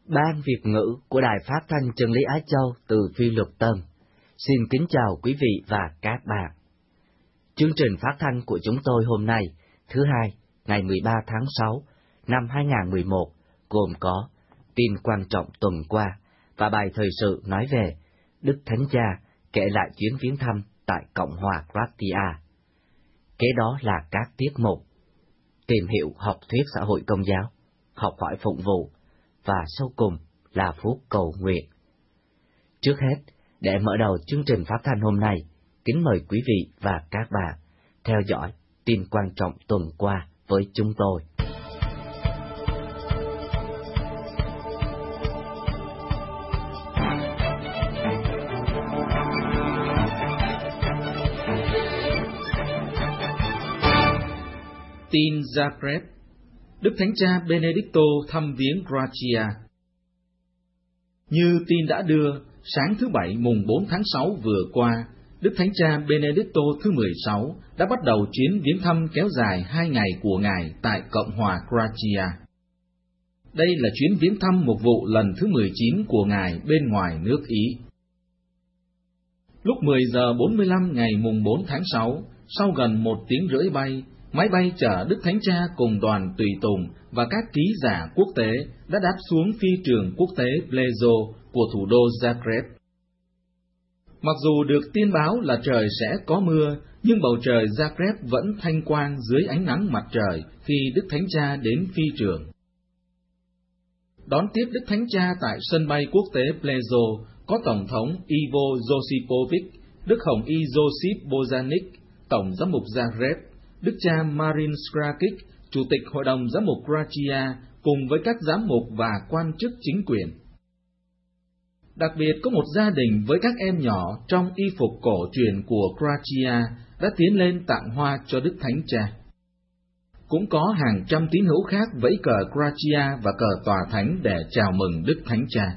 Ban Việt ngữ của Đài Phát thanh Chân lý Á Châu từ Phi Luật Tân xin kính chào quý vị và các bạn. Chương trình phát thanh của chúng tôi hôm nay, thứ Hai, ngày 13 tháng 6 năm 2011, gồm có tin quan trọng tuần qua và bài thời sự nói về Đức Thánh Cha kể lại chuyến viếng thăm tại Cộng hòa Croatia. Kế đó là các tiết mục tìm hiểu học thuyết xã hội công giáo, học hỏi phụng vụ, và sau cùng là phút cầu nguyện. Trước hết, để mở đầu chương trình phát thanh hôm nay, kính mời quý vị và các bạn theo dõi tin quan trọng tuần qua với chúng tôi. Tin Zagreb, Đức Thánh Cha Benedicto thăm viếng Croatia. Như tin đã đưa, sáng thứ Bảy mùng 4 tháng 6 vừa qua, Đức Thánh Cha Benedicto thứ 16 đã bắt đầu chuyến viếng thăm kéo dài 2 ngày của Ngài tại Cộng hòa Croatia. Đây là chuyến viếng thăm mục vụ lần thứ 19 của Ngài bên ngoài nước Ý. Lúc 10 giờ 45 ngày mùng 4 tháng 6, sau gần 1 tiếng rưỡi bay, máy bay chở Đức Thánh Cha cùng đoàn tùy tùng và các ký giả quốc tế đã đáp xuống phi trường quốc tế Pleso của thủ đô Zagreb. Mặc dù được tiên báo là trời sẽ có mưa, nhưng bầu trời Zagreb vẫn thanh quang dưới ánh nắng mặt trời khi Đức Thánh Cha đến phi trường. Đón tiếp Đức Thánh Cha tại sân bay quốc tế Pleso có Tổng thống Ivo Josipovic, Đức Hồng Y Josip Bozanic, Tổng giám mục Zagreb, Đức cha Marin Skrakic, Chủ tịch Hội đồng Giám mục Croatia, cùng với các giám mục và quan chức chính quyền. Đặc biệt có một gia đình với các em nhỏ trong y phục cổ truyền của Croatia đã tiến lên tặng hoa cho Đức Thánh Cha. Cũng có hàng trăm tín hữu khác vẫy cờ Croatia và cờ tòa thánh để chào mừng Đức Thánh Cha.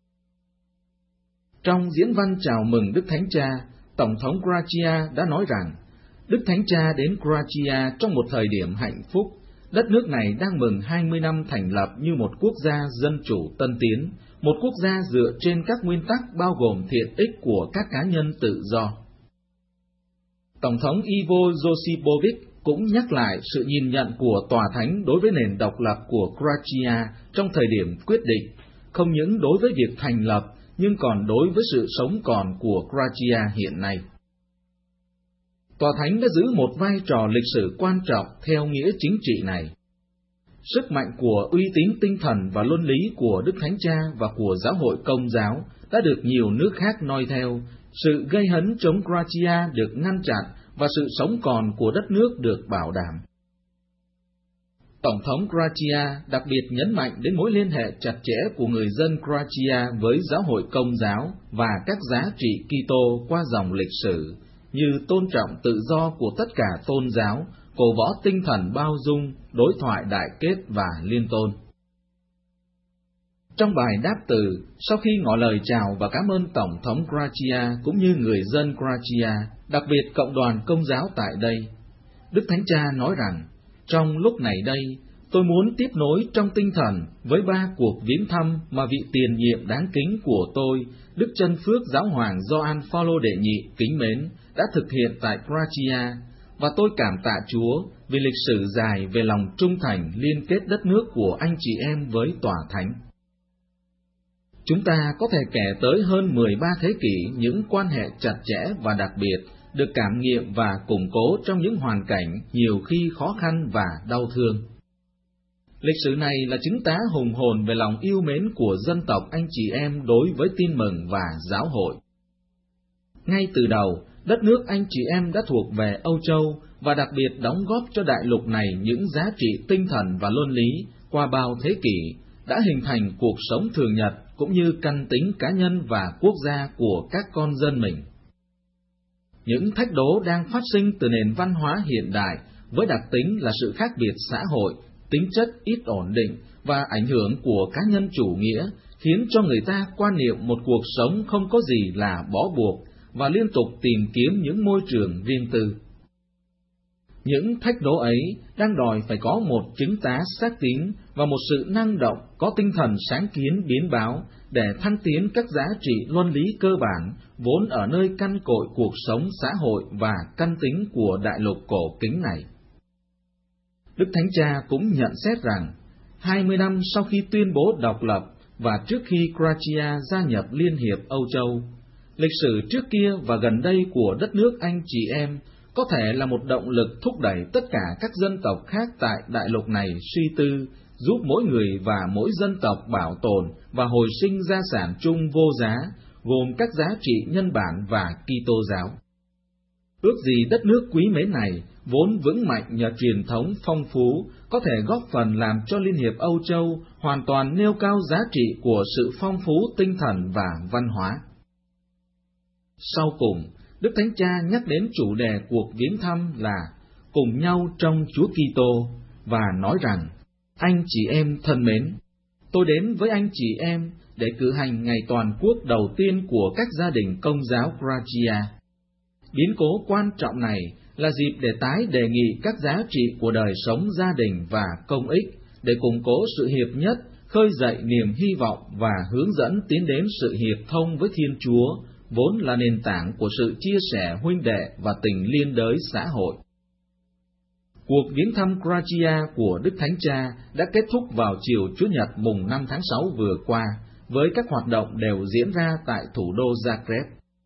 Trong diễn văn chào mừng Đức Thánh Cha, Tổng thống Croatia đã nói rằng Đức Thánh Cha đến Croatia trong một thời điểm hạnh phúc. Đất nước này đang mừng 20 năm thành lập như một quốc gia dân chủ tân tiến, một quốc gia dựa trên các nguyên tắc bao gồm thiện ích của các cá nhân tự do. Tổng thống Ivo Josipovic cũng nhắc lại sự nhìn nhận của Tòa Thánh đối với nền độc lập của Croatia trong thời điểm quyết định, không những đối với việc thành lập, nhưng còn đối với sự sống còn của Croatia hiện nay. Tòa Thánh đã giữ một vai trò lịch sử quan trọng theo nghĩa chính trị này. Sức mạnh của uy tín tinh thần và luân lý của Đức Thánh Cha và của giáo hội Công giáo đã được nhiều nước khác noi theo, sự gây hấn chống Croatia được ngăn chặn và sự sống còn của đất nước được bảo đảm. Tổng thống Croatia đặc biệt nhấn mạnh đến mối liên hệ chặt chẽ của người dân Croatia với giáo hội Công giáo và các giá trị Kitô qua dòng lịch sử, như tôn trọng tự do của tất cả tôn giáo, cổ võ tinh thần bao dung, đối thoại đại kết và liên tôn. Trong bài đáp từ, sau khi ngỏ lời chào và cảm ơn Tổng thống Croatia cũng như người dân Croatia, đặc biệt cộng đoàn Công giáo tại đây, Đức Thánh Cha nói rằng, trong lúc này đây, tôi muốn tiếp nối trong tinh thần với 3 cuộc viếng thăm mà vị tiền nhiệm đáng kính của tôi, Đức Chân Phước Giáo hoàng Gioan Phaolô đệ nhị kính mến, đã thực hiện tại Croatia, và tôi cảm tạ Chúa vì lịch sử dài về lòng trung thành liên kết đất nước của anh chị em với Tòa Thánh. Chúng ta có thể kể tới hơn 13 thế kỷ những quan hệ chặt chẽ và đặc biệt, được cảm nghiệm và củng cố trong những hoàn cảnh nhiều khi khó khăn và đau thương. Lịch sử này là chứng tá hùng hồn về lòng yêu mến của dân tộc anh chị em đối với tin mừng và giáo hội. Ngay từ đầu, đất nước anh chị em đã thuộc về Âu Châu và đặc biệt đóng góp cho đại lục này những giá trị tinh thần và luân lý qua bao thế kỷ, đã hình thành cuộc sống thường nhật cũng như căn tính cá nhân và quốc gia của các con dân mình. Những thách đố đang phát sinh từ nền văn hóa hiện đại với đặc tính là sự khác biệt xã hội, tính chất ít ổn định và ảnh hưởng của cá nhân chủ nghĩa khiến cho người ta quan niệm một cuộc sống không có gì là bó buộc và liên tục tìm kiếm những môi trường riêng tư. Những thách đố ấy đang đòi phải có một chứng tá xác tín và một sự năng động, có tinh thần sáng kiến biến báo để thăng tiến các giá trị luân lý cơ bản vốn ở nơi căn cội cuộc sống xã hội và căn tính của đại lục cổ kính này. Đức Thánh Cha cũng nhận xét rằng, 20 năm sau khi tuyên bố độc lập và trước khi Croatia gia nhập Liên hiệp Âu Châu, lịch sử trước kia và gần đây của đất nước anh chị em có thể là một động lực thúc đẩy tất cả các dân tộc khác tại đại lục này suy tư, giúp mỗi người và mỗi dân tộc bảo tồn và hồi sinh gia sản chung vô giá, gồm các giá trị nhân bản và Kitô giáo. Ước gì đất nước quý mến này, vốn vững mạnh nhờ truyền thống phong phú, có thể góp phần làm cho Liên hiệp Âu Châu hoàn toàn nêu cao giá trị của sự phong phú tinh thần và văn hóa. Sau cùng, Đức Thánh Cha nhắc đến chủ đề cuộc viếng thăm là cùng nhau trong Chúa Kitô và nói rằng: anh chị em thân mến, tôi đến với anh chị em để cử hành ngày toàn quốc đầu tiên của các gia đình Công giáo Croatia. Biến cố quan trọng này là dịp để tái đề nghị các giá trị của đời sống gia đình và công ích, để củng cố sự hiệp nhất, khơi dậy niềm hy vọng và hướng dẫn tiến đến sự hiệp thông với Thiên Chúa, vốn là nền tảng của sự chia sẻ huynh đệ và tình liên đới xã hội. Cuộc viếng thăm Croatia của Đức Thánh Cha đã kết thúc vào chiều Chủ nhật mùng 5 tháng 6 vừa qua, với các hoạt động đều diễn ra tại thủ đô Zagreb.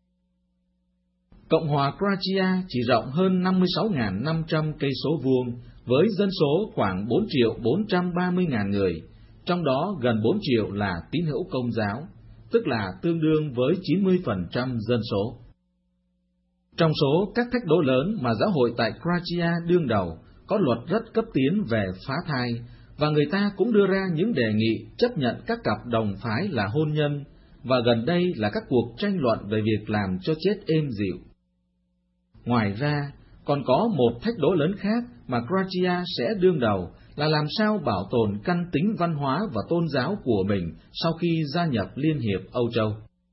Cộng hòa Croatia chỉ rộng hơn 56.500 cây số vuông, với dân số khoảng 4.430.000 người, trong đó gần 4 triệu là tín hữu Công giáo, tức là tương đương với 90% dân số. Trong số các thách đố lớn mà giáo hội tại Croatia đương đầu, có luật rất cấp tiến về phá thai, và người ta cũng đưa ra những đề nghị chấp nhận các cặp đồng phái là hôn nhân, và gần đây là các cuộc tranh luận về việc làm cho chết êm dịu. Ngoài ra, còn có một thách đố lớn khác mà Croatia sẽ đương đầu là làm sao bảo tồn căn tính văn hóa và tôn giáo của mình sau khi gia nhập Liên hiệp Âu Châu.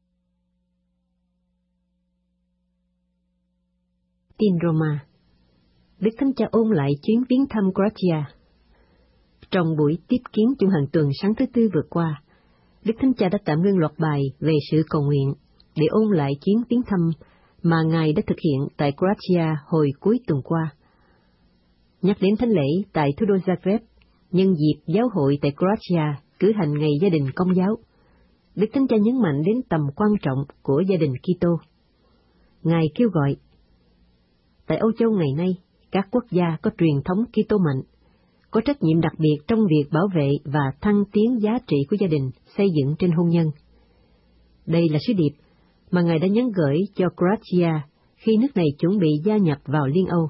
Tin Roma. Đức Thánh Cha ôn lại chuyến viếng thăm Croatia. Trong buổi tiếp kiến Trung Hàng Tuần sáng thứ Tư vừa qua, Đức Thánh Cha đã tạm ngưng loạt bài về sự cầu nguyện để ôn lại chuyến viếng thăm mà Ngài đã thực hiện tại Croatia hồi cuối tuần qua. Nhắc đến thánh lễ tại thủ đô Zagreb, nhân dịp giáo hội tại Croatia cử hành ngày gia đình Công giáo, Đức Thánh Cha nhấn mạnh đến tầm quan trọng của gia đình Kitô. Ngài kêu gọi: tại Âu Châu ngày nay, các quốc gia có truyền thống Kitô mạnh, có trách nhiệm đặc biệt trong việc bảo vệ và thăng tiến giá trị của gia đình xây dựng trên hôn nhân. Đây là sứ điệp mà Ngài đã nhắn gửi cho Croatia khi nước này chuẩn bị gia nhập vào Liên Âu.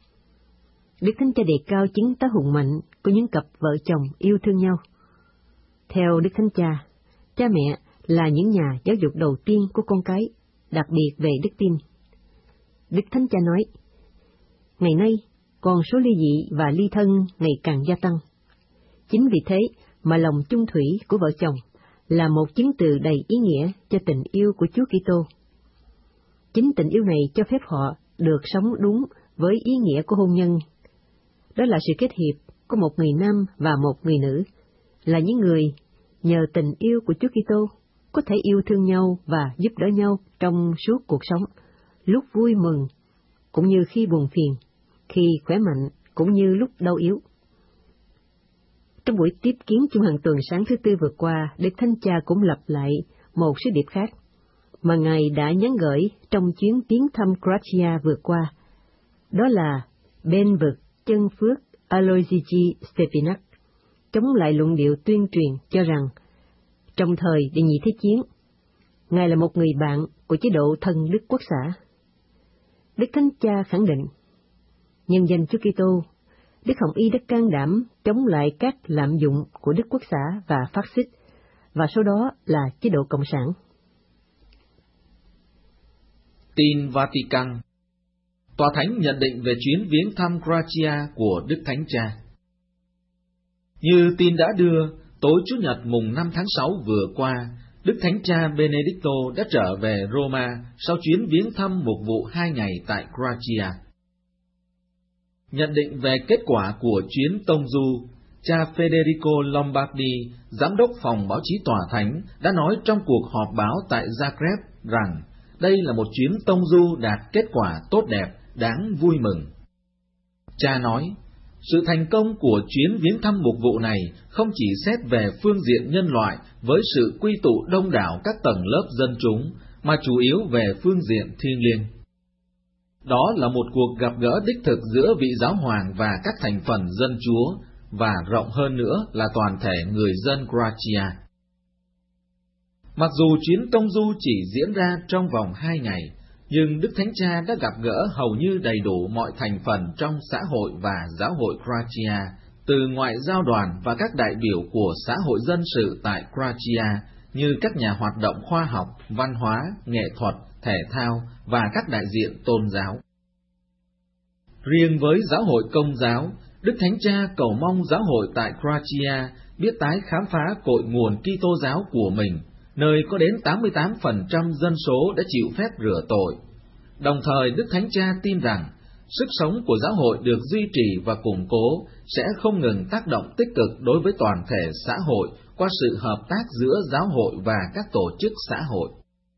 Đức Thánh Cha đề cao chứng tá hùng mạnh của những cặp vợ chồng yêu thương nhau. Theo Đức Thánh Cha, cha mẹ là những nhà giáo dục đầu tiên của con cái, đặc biệt về đức tin. Đức Thánh Cha nói: ngày nay, con số ly dị và ly thân ngày càng gia tăng. Chính vì thế mà lòng chung thủy của vợ chồng là một chứng từ đầy ý nghĩa cho tình yêu của Chúa Kitô. Chính tình yêu này cho phép họ được sống đúng với ý nghĩa của hôn nhân. Đó là sự kết hiệp của một người nam và một người nữ, là những người nhờ tình yêu của Chúa Kitô có thể yêu thương nhau và giúp đỡ nhau trong suốt cuộc sống, lúc vui mừng cũng như khi buồn phiền, khi khỏe mạnh cũng như lúc đau yếu. Trong buổi tiếp kiến Trung Hàng Tuần sáng thứ Tư vừa qua, Đức Thánh Cha cũng lặp lại một sứ điệp khác mà Ngài đã nhắn gửi trong chuyến viếng thăm Croatia vừa qua. Đó là bên vực chân phước Aloysius Stepinac, chống lại luận điệu tuyên truyền cho rằng trong thời Đệ Nhị Thế Chiến, Ngài là một người bạn của chế độ thân Đức Quốc xã. Đức Thánh Cha khẳng định, nhân danh Chúa Kitô, Đức Hồng Y đã can đảm chống lại các lạm dụng của Đức Quốc xã và phát xít, và số đó là chế độ Cộng sản. Tin Vatican. Tòa Thánh nhận định về chuyến viếng thăm Croatia của Đức Thánh Cha. Như tin đã đưa, tối Chủ nhật mùng 5 tháng 6 vừa qua, Đức Thánh Cha Benedicto đã trở về Roma sau chuyến viếng thăm mục vụ 2 ngày tại Croatia. Nhận định về kết quả của chuyến tông du, cha Federico Lombardi, giám đốc phòng báo chí Tòa Thánh, đã nói trong cuộc họp báo tại Zagreb rằng đây là một chuyến tông du đạt kết quả tốt đẹp, đáng vui mừng. Cha nói, sự thành công của chuyến viếng thăm mục vụ này không chỉ xét về phương diện nhân loại với sự quy tụ đông đảo các tầng lớp dân chúng, mà chủ yếu về phương diện thiêng liêng. Đó là một cuộc gặp gỡ đích thực giữa vị giáo hoàng và các thành phần dân Chúa, và rộng hơn nữa là toàn thể người dân Croatia. Mặc dù chuyến tông du chỉ diễn ra trong vòng 2 ngày, nhưng Đức Thánh Cha đã gặp gỡ hầu như đầy đủ mọi thành phần trong xã hội và giáo hội Croatia, từ ngoại giao đoàn và các đại biểu của xã hội dân sự tại Croatia, như các nhà hoạt động khoa học, văn hóa, nghệ thuật, thể thao và các đại diện tôn giáo. Riêng với giáo hội Công giáo, Đức Thánh Cha cầu mong giáo hội tại Croatia biết tái khám phá cội nguồn Kitô giáo của mình, nơi có đến 88% dân số đã chịu phép rửa tội. Đồng thời, Đức Thánh Cha tin rằng sức sống của giáo hội được duy trì và củng cố sẽ không ngừng tác động tích cực đối với toàn thể xã hội qua sự hợp tác giữa giáo hội và các tổ chức xã hội.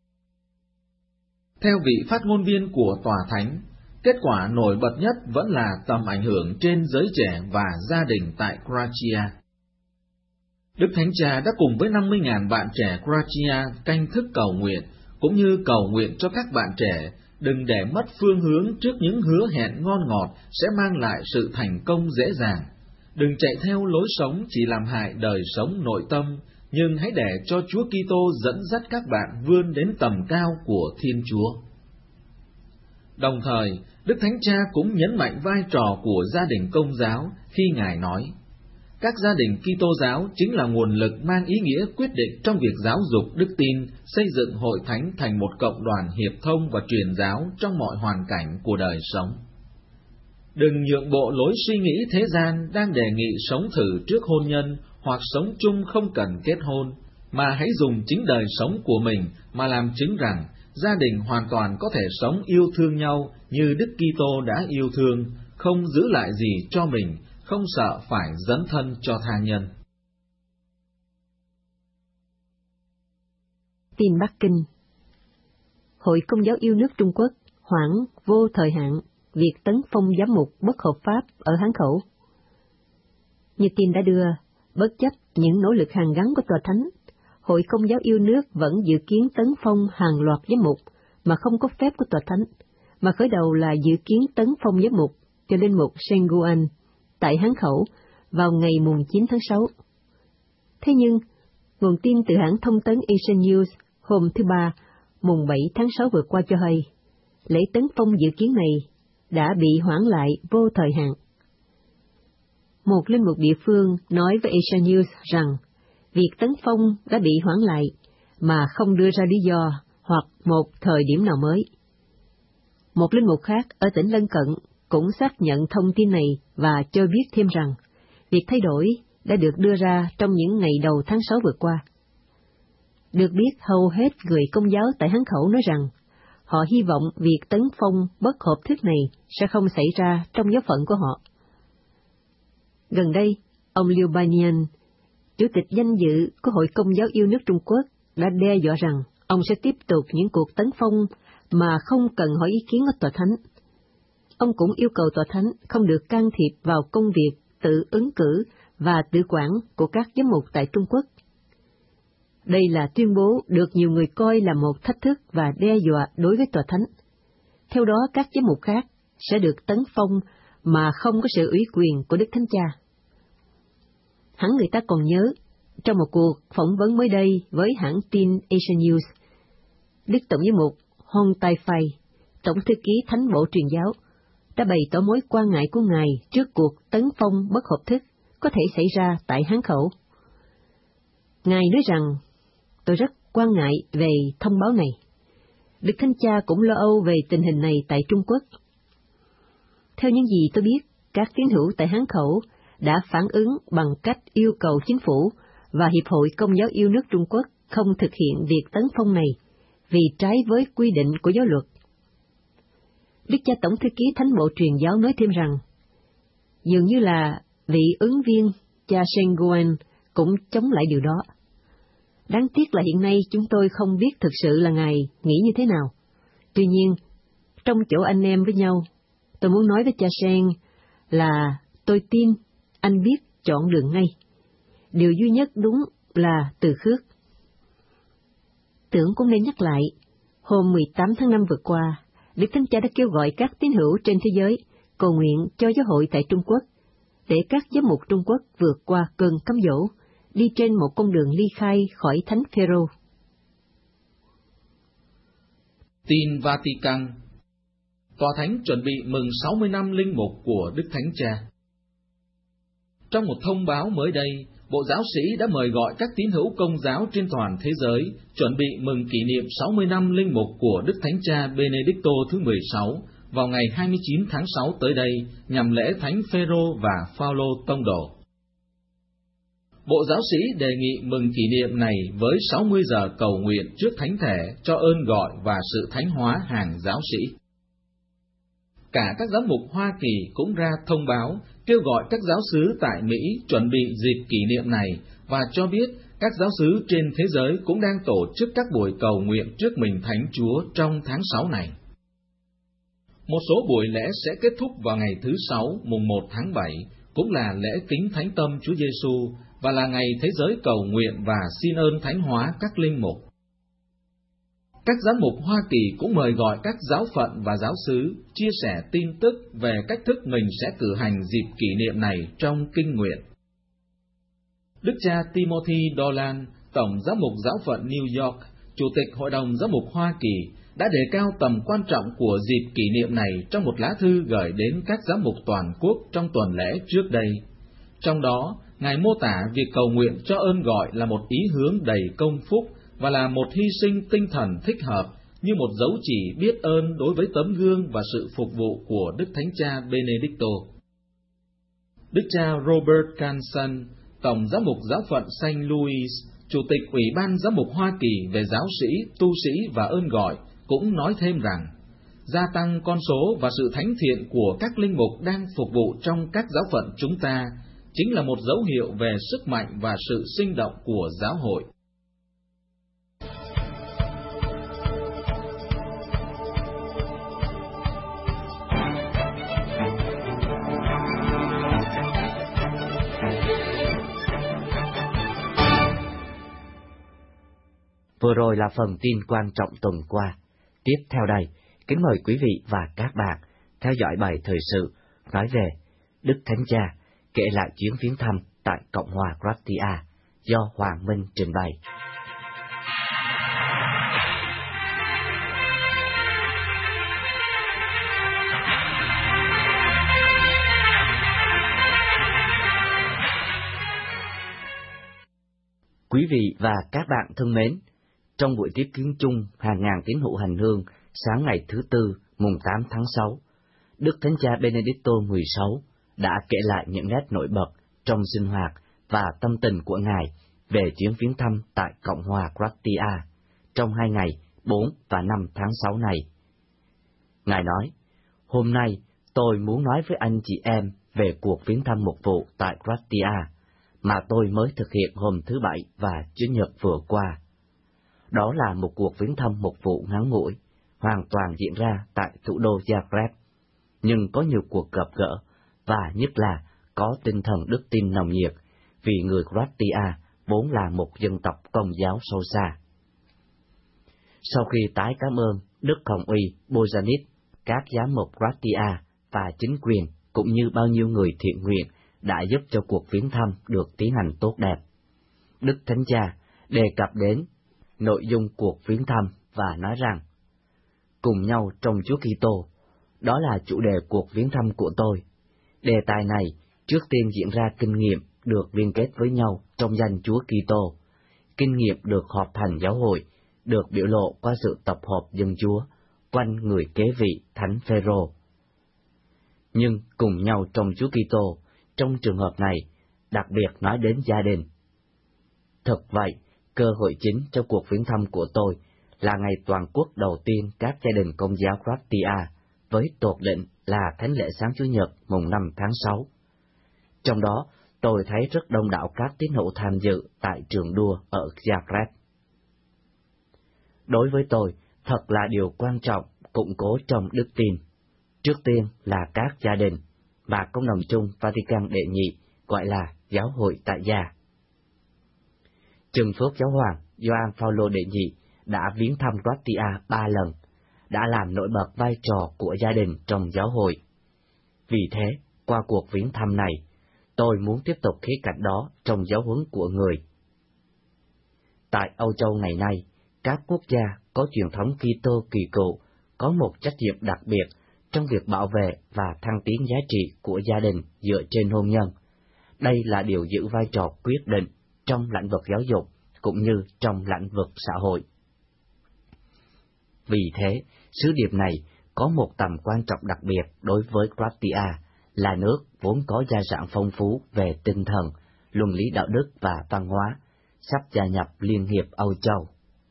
Theo vị phát ngôn viên của Tòa Thánh, kết quả nổi bật nhất vẫn là tầm ảnh hưởng trên giới trẻ và gia đình tại Croatia. Đức Thánh Cha đã cùng với 50.000 bạn trẻ Croatia canh thức cầu nguyện, cũng như cầu nguyện cho các bạn trẻ đừng để mất phương hướng trước những hứa hẹn ngon ngọt sẽ mang lại sự thành công dễ dàng. Đừng chạy theo lối sống chỉ làm hại đời sống nội tâm, nhưng hãy để cho Chúa Kitô dẫn dắt các bạn vươn đến tầm cao của Thiên Chúa. Đồng thời, Đức Thánh Cha cũng nhấn mạnh vai trò của gia đình Công giáo khi Ngài nói, các gia đình Kitô giáo chính là nguồn lực mang ý nghĩa quyết định trong việc giáo dục đức tin, xây dựng hội thánh thành một cộng đoàn hiệp thông và truyền giáo trong mọi hoàn cảnh của đời sống. Đừng nhượng bộ lối suy nghĩ thế gian đang đề nghị sống thử trước hôn nhân hoặc sống chung không cần kết hôn, mà hãy dùng chính đời sống của mình mà làm chứng rằng gia đình hoàn toàn có thể sống yêu thương nhau như Đức Kitô đã yêu thương, không giữ lại gì cho mình, không sợ phải dấn thân cho tha nhân. Tin Bắc Kinh. Hội Công giáo yêu nước Trung Quốc hoãn vô thời hạn việc tấn phong giám mục bất hợp pháp ở Hán Khẩu. Như tin đã đưa, bất chấp những nỗ lực hàn gắn của Tòa Thánh, Hội Công giáo yêu nước vẫn dự kiến tấn phong hàng loạt giám mục mà không có phép của Tòa Thánh, mà khởi đầu là dự kiến tấn phong giám mục cho linh mục Shen Guan tại Hán Khẩu vào ngày mùng 9 tháng 6. Thế nhưng, nguồn tin từ hãng thông tấn Asian News hôm thứ Ba, mùng 7 tháng 6 vừa qua cho hay, lễ tấn phong dự kiến này đã bị hoãn lại vô thời hạn. Một linh mục địa phương nói với Asian News rằng việc tấn phong đã bị hoãn lại mà không đưa ra lý do hoặc một thời điểm nào mới. Một linh mục khác ở tỉnh lân cận cũng xác nhận thông tin này và cho biết thêm rằng việc thay đổi đã được đưa ra trong những ngày đầu tháng 6 vừa qua. Được biết hầu hết người Công giáo tại Hán Khẩu nói rằng họ hy vọng việc tấn phong bất hợp thức này sẽ không xảy ra trong giáo phận của họ. Gần đây, ông Liu Banian, chủ tịch danh dự của Hội Công giáo yêu nước Trung Quốc, đã đe dọa rằng ông sẽ tiếp tục những cuộc tấn phong mà không cần hỏi ý kiến của Tòa Thánh. Ông cũng yêu cầu Tòa Thánh không được can thiệp vào công việc tự ứng cử và tự quản của các giám mục tại Trung Quốc. Đây là tuyên bố được nhiều người coi là một thách thức và đe dọa đối với Tòa Thánh. Theo đó, các giám mục khác sẽ được tấn phong mà không có sự ủy quyền của Đức Thánh Cha. Hẳn người ta còn nhớ, trong một cuộc phỏng vấn mới đây với hãng tin Asian News, Đức Tổng giám mục Hong Tai-Fai, Tổng thư ký Thánh bộ truyền giáo, đã bày tỏ mối quan ngại của Ngài trước cuộc tấn phong bất hợp thức có thể xảy ra tại Hán Khẩu. Ngài nói rằng, tôi rất quan ngại về thông báo này. Đức Thánh Cha cũng lo âu về tình hình này tại Trung Quốc. Theo những gì tôi biết, các tín hữu tại Hán Khẩu đã phản ứng bằng cách yêu cầu chính phủ và Hiệp hội Công giáo yêu nước Trung Quốc không thực hiện việc tấn phong này vì trái với quy định của giáo luật. Đức cha Tổng thư ký Thánh bộ truyền giáo nói thêm rằng, Dường như là vị ứng viên cha Sengoen cũng chống lại điều đó. Đáng tiếc là hiện nay chúng tôi không biết thực sự là Ngài nghĩ như thế nào. Tuy nhiên, trong chỗ anh em với nhau, tôi muốn nói với cha Sen là tôi tin anh biết chọn đường ngay. Điều duy nhất đúng là từ khước. Tưởng cũng nên nhắc lại, hôm 18 tháng 5 vừa qua, Đức Thánh Cha đã kêu gọi các tín hữu trên thế giới cầu nguyện cho giáo hội tại Trung Quốc, để các giám mục Trung Quốc vượt qua cơn cám dỗ, đi trên một con đường ly khai khỏi Thánh Phêrô. Tin Vatican. Tòa Thánh chuẩn bị mừng 60 năm linh mục của Đức Thánh Cha. Trong một thông báo mới đây, Bộ Giáo sĩ đã mời gọi các tín hữu Công giáo trên toàn thế giới chuẩn bị mừng kỷ niệm 60 năm linh mục của Đức Thánh Cha Benedicto thứ 16 vào ngày 29 tháng 6 tới đây, nhằm lễ Thánh Phêrô và Phaolô tông đồ. Bộ Giáo sĩ đề nghị mừng kỷ niệm này với 60 giờ cầu nguyện trước Thánh Thể cho ơn gọi và sự thánh hóa hàng giáo sĩ. Cả các giám mục Hoa Kỳ cũng ra thông báo kêu gọi các giáo xứ tại Mỹ chuẩn bị dịp kỷ niệm này và cho biết các giáo xứ trên thế giới cũng đang tổ chức các buổi cầu nguyện trước mình Thánh Chúa trong tháng 6 này. Một số buổi lễ sẽ kết thúc vào ngày thứ Sáu, mùng 1 tháng 7, cũng là lễ kính Thánh Tâm Chúa Giêsu và là ngày thế giới cầu nguyện và xin ơn thánh hóa các linh mục. Các giám mục Hoa Kỳ cũng mời gọi các giáo phận và giáo xứ chia sẻ tin tức về cách thức mình sẽ cử hành dịp kỷ niệm này trong kinh nguyện. Đức cha Timothy Dolan, Tổng giám mục giáo phận New York, Chủ tịch Hội đồng Giám mục Hoa Kỳ, đã đề cao tầm quan trọng của dịp kỷ niệm này trong một lá thư gửi đến các giám mục toàn quốc trong tuần lễ trước đây. Trong đó, Ngài mô tả việc cầu nguyện cho ơn gọi là một ý hướng đầy công phúc và là một hy sinh tinh thần thích hợp như một dấu chỉ biết ơn đối với tấm gương và sự phục vụ của Đức Thánh Cha Benedicto. Đức cha Robert Canson, Tổng giám mục giáo phận St. Louis, Chủ tịch Ủy ban Giám mục Hoa Kỳ về giáo sĩ, tu sĩ và ơn gọi, cũng nói thêm rằng, gia tăng con số và sự thánh thiện của các linh mục đang phục vụ trong các giáo phận chúng ta chính là một dấu hiệu về sức mạnh và sự sinh động của giáo hội. Vừa rồi là phần tin quan trọng tuần qua. Tiếp theo đây, kính mời quý vị và các bạn theo dõi bài thời sự nói về Đức Thánh Cha kể lại chuyến viếng thăm tại Cộng hòa Croatia do Hoàng Minh trình bày. Quý vị và các bạn thân mến, trong buổi tiếp kiến chung hàng ngàn tín hữu hành hương sáng ngày thứ Tư, mùng 8 tháng 6, Đức Thánh Cha Benedicto XVI đã kể lại những nét nổi bật trong sinh hoạt và tâm tình của Ngài về chuyến viếng thăm tại Cộng hòa Croatia trong 2 ngày 4 và 5 tháng 6 này. Ngài nói, hôm nay tôi muốn nói với anh chị em về cuộc viếng thăm mục vụ tại Croatia mà tôi mới thực hiện hôm thứ Bảy và Chủ nhật vừa qua. Đó là một cuộc viếng thăm mục vụ ngắn ngủi, hoàn toàn diễn ra tại thủ đô Zagreb, nhưng có nhiều cuộc gặp gỡ, và nhất là có tinh thần đức tin nồng nhiệt, vì người Croatia vốn là một dân tộc Công giáo sâu xa. Sau khi tái cảm ơn Đức Hồng Y Bojanic, các giám mục Croatia và chính quyền cũng như bao nhiêu người thiện nguyện đã giúp cho cuộc viếng thăm được tiến hành tốt đẹp, Đức Thánh Cha đề cập đến nội dung cuộc viếng thăm và nói rằng, cùng nhau trong Chúa Kitô, đó là chủ đề cuộc viếng thăm của tôi. Đề tài này trước tiên diễn ra kinh nghiệm được liên kết với nhau trong danh Chúa Kitô, kinh nghiệm được họp thành giáo hội, được biểu lộ qua sự tập hợp dân Chúa quanh người kế vị Thánh Phêrô. Nhưng cùng nhau trong Chúa Kitô, trong trường hợp này, đặc biệt nói đến gia đình. Thực vậy, cơ hội chính cho cuộc viếng thăm của tôi là ngày toàn quốc đầu tiên các gia đình Công giáo Croatia với tột định là thánh lễ sáng Chủ nhật mùng 5 tháng 6, Trong đó, tôi thấy rất đông đảo các tín hữu tham dự tại trường đua ở Zagreb. Đối với tôi, thật là điều quan trọng củng cố trong đức tin. Trước tiên là các gia đình, và công đồng chung Vatican đệ nhị gọi là giáo hội tại gia. Trừng phước giáo hoàng Gioan Phaolô đệ nhị đã viếng thăm Croatia 3 lần, đã làm nổi bật vai trò của gia đình trong giáo hội. Vì thế, qua cuộc viếng thăm này, tôi muốn tiếp tục khía cạnh đó trong giáo huấn của người. Tại Âu Châu ngày nay, các quốc gia có truyền thống Kitô kỳ cựu có một trách nhiệm đặc biệt trong việc bảo vệ và thăng tiến giá trị của gia đình dựa trên hôn nhân. Đây là điều giữ vai trò quyết định trong lĩnh vực giáo dục cũng như trong lĩnh vực xã hội. Vì thế, sứ điệp này có một tầm quan trọng đặc biệt đối với Croatia, là nước vốn có gia sản phong phú về tinh thần, luân lý đạo đức và văn hóa, sắp gia nhập Liên hiệp Âu Châu.